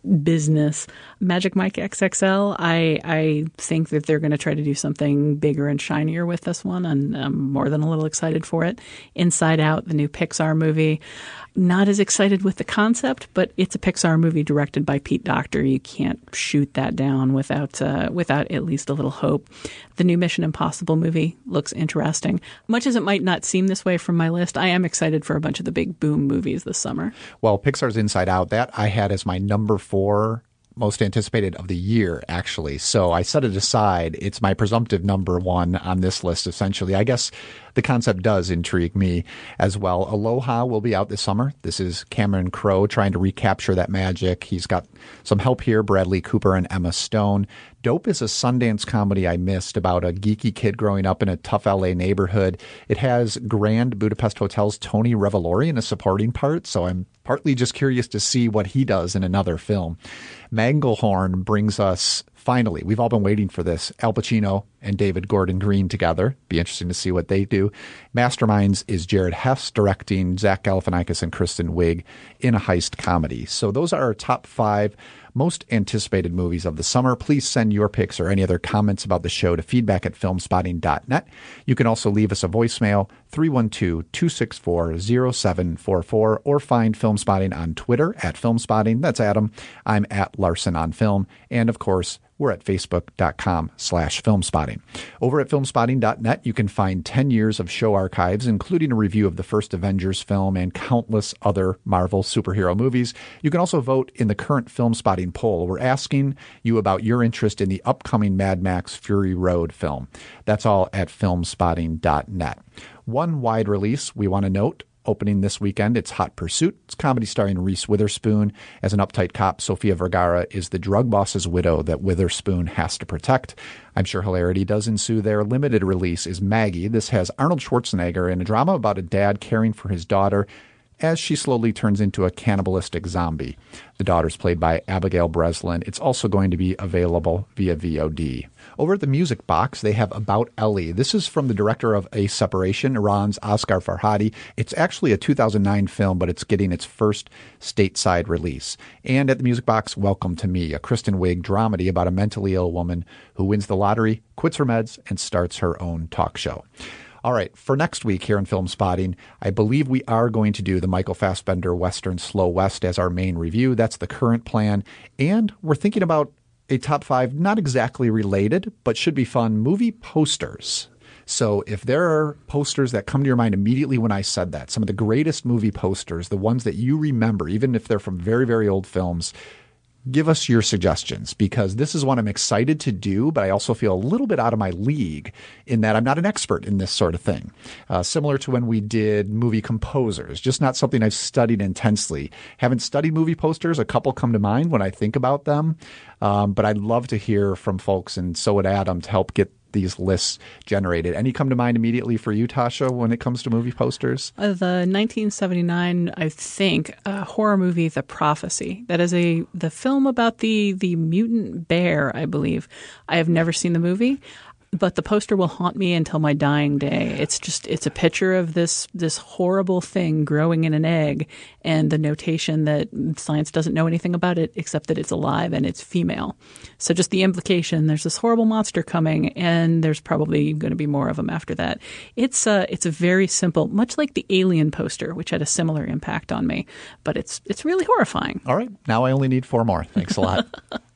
business. Magic Mike X X L, I I think that they're going to try to do something bigger and shinier with this one, and I'm more than a little excited for it. Inside Out, the new Pixar movie. Not as excited with the concept, but it's a Pixar movie directed by Pete Docter. You can't shoot that down without uh, without at least a little hope. The new Mission Impossible movie looks interesting. Much as it might not seem this way from my list, I am excited for a bunch of the big boom movies this summer.
Well, Pixar's Inside Out, that I had as my number four most anticipated of the year, actually. So I set it aside. It's my presumptive number one on this list, essentially. I guess the concept does intrigue me as well. Aloha will be out this summer. This is Cameron Crowe trying to recapture that magic. He's got some help here, Bradley Cooper and Emma Stone. Dope is a Sundance comedy I missed about a geeky kid growing up in a tough L A neighborhood. It has Grand Budapest Hotel's Tony Revolori in a supporting part, so I'm partly just curious to see what he does in another film. Manglehorn brings us, finally, we've all been waiting for this, Al Pacino and David Gordon Green together. Be interesting to see what they do. Masterminds is Jared Hess directing Zach Galifianakis and Kristen Wiig in a heist comedy. So those are our top five most anticipated movies of the summer. Please send your picks or any other comments about the show to feedback at filmspotting dot net. You can also leave us a voicemail, three one two, two six four, zero seven four four, or find Filmspotting on Twitter at Filmspotting. That's Adam. I'm at Larson on Film. And of course, we're at facebook.com slash filmspotting. Over at filmspotting dot net, you can find ten years of show archives, including a review of the first Avengers film and countless other Marvel superhero movies. You can also vote in the current Filmspotting poll. We're asking you about your interest in the upcoming Mad Max Fury Road film. That's all at filmspotting dot net. One wide release we want to note. Opening this weekend, it's Hot Pursuit. It's a comedy starring Reese Witherspoon. As an uptight cop, Sofia Vergara is the drug boss's widow that Witherspoon has to protect. I'm sure hilarity does ensue there. Limited release is Maggie. This has Arnold Schwarzenegger in a drama about a dad caring for his daughter as she slowly turns into a cannibalistic zombie. The daughter's played by Abigail Breslin. It's also going to be available via V O D. Over at the Music Box, they have About Ellie. This is from the director of A Separation, Iran's Asghar Farhadi. It's actually a two thousand nine film, but it's getting its first stateside release. And at the Music Box, Welcome to Me, a Kristen Wiig dramedy about a mentally ill woman who wins the lottery, quits her meds, and starts her own talk show. All right, for next week here in Film Spotting, I believe we are going to do the Michael Fassbender Western Slow West as our main review. That's the current plan. And we're thinking about a top five, not exactly related, but should be fun, movie posters. So if there are posters that come to your mind immediately when I said that, some of the greatest movie posters, the ones that you remember, even if they're from very, very old films, give us your suggestions, because this is one I'm excited to do, but I also feel a little bit out of my league in that I'm not an expert in this sort of thing. Uh, similar to when we did movie composers, just not something I've studied intensely. Haven't studied movie posters. A couple come to mind when I think about them, um, but I'd love to hear from folks, and so would Adam, to help get these lists generated. Any come to mind immediately for you, Tasha, when it comes to movie posters?
Uh, the nineteen seventy-nine, I think, uh, horror movie The Prophecy. That is a the film about the the mutant bear, I believe. I have never seen the movie, but the poster will haunt me until my dying day. It's just it's a picture of this this horrible thing growing in an egg, and the notation that science doesn't know anything about it except that it's alive and it's female. So just the implication, there's this horrible monster coming, and there's probably going to be more of them after that. It's a, it's a very simple, much like the Alien poster, which had a similar impact on me, but it's it's really horrifying.
All right. Now I only need four more. Thanks a lot.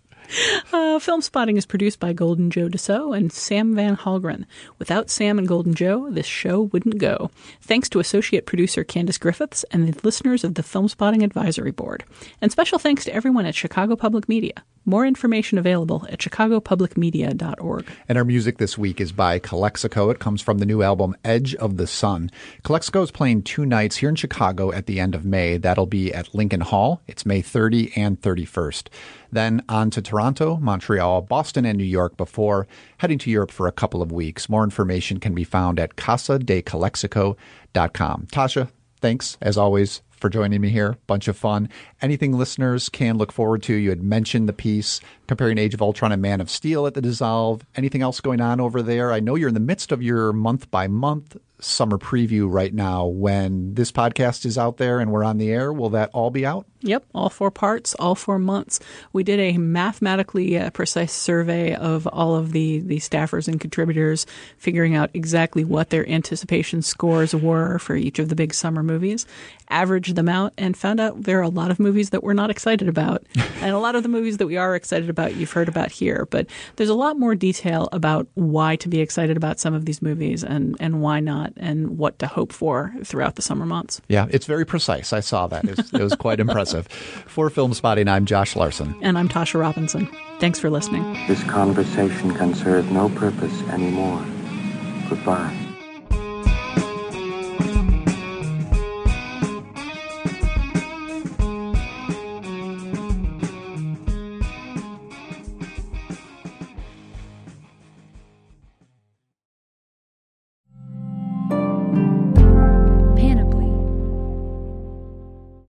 Uh, Film Spotting is produced by Golden Joe Dassault and Sam Van Halgren. Without Sam and Golden Joe, this show wouldn't go. Thanks to associate producer Candace Griffiths and the listeners of the Film Spotting Advisory Board. And special thanks to everyone at Chicago Public Media. More information available at chicago public media dot org.
And our music this week is by Calexico. It comes from the new album Edge of the Sun. Calexico is playing two nights here in Chicago at the end of May. That'll be at Lincoln Hall. It's May thirtieth and thirty-first. Then on to Toronto, Montreal, Boston, and New York before heading to Europe for a couple of weeks. More information can be found at casa de calexico dot com. Tasha, thanks, as always, for joining me here. Bunch of fun. Anything listeners can look forward to? You had mentioned the piece comparing Age of Ultron and Man of Steel at the Dissolve. Anything else going on over there? I know you're in the midst of your month-by-month summer preview right now. When this podcast is out there and we're on the air, will that all be out?
Yep, all four parts, all four months. We did a mathematically uh, precise survey of all of the, the staffers and contributors, figuring out exactly what their anticipation scores were for each of the big summer movies, averaged them out, and found out there are a lot of movies that we're not excited about. And a lot of the movies that we are excited about, you've heard about here. But there's a lot more detail about why to be excited about some of these movies and, and why not, and what to hope for throughout the summer months.
Yeah, it's very precise. I saw that. It was, it was quite impressive. For Film Spotting, I'm Josh Larson.
And I'm Tasha Robinson. Thanks for listening.
This conversation can serve no purpose anymore. Goodbye.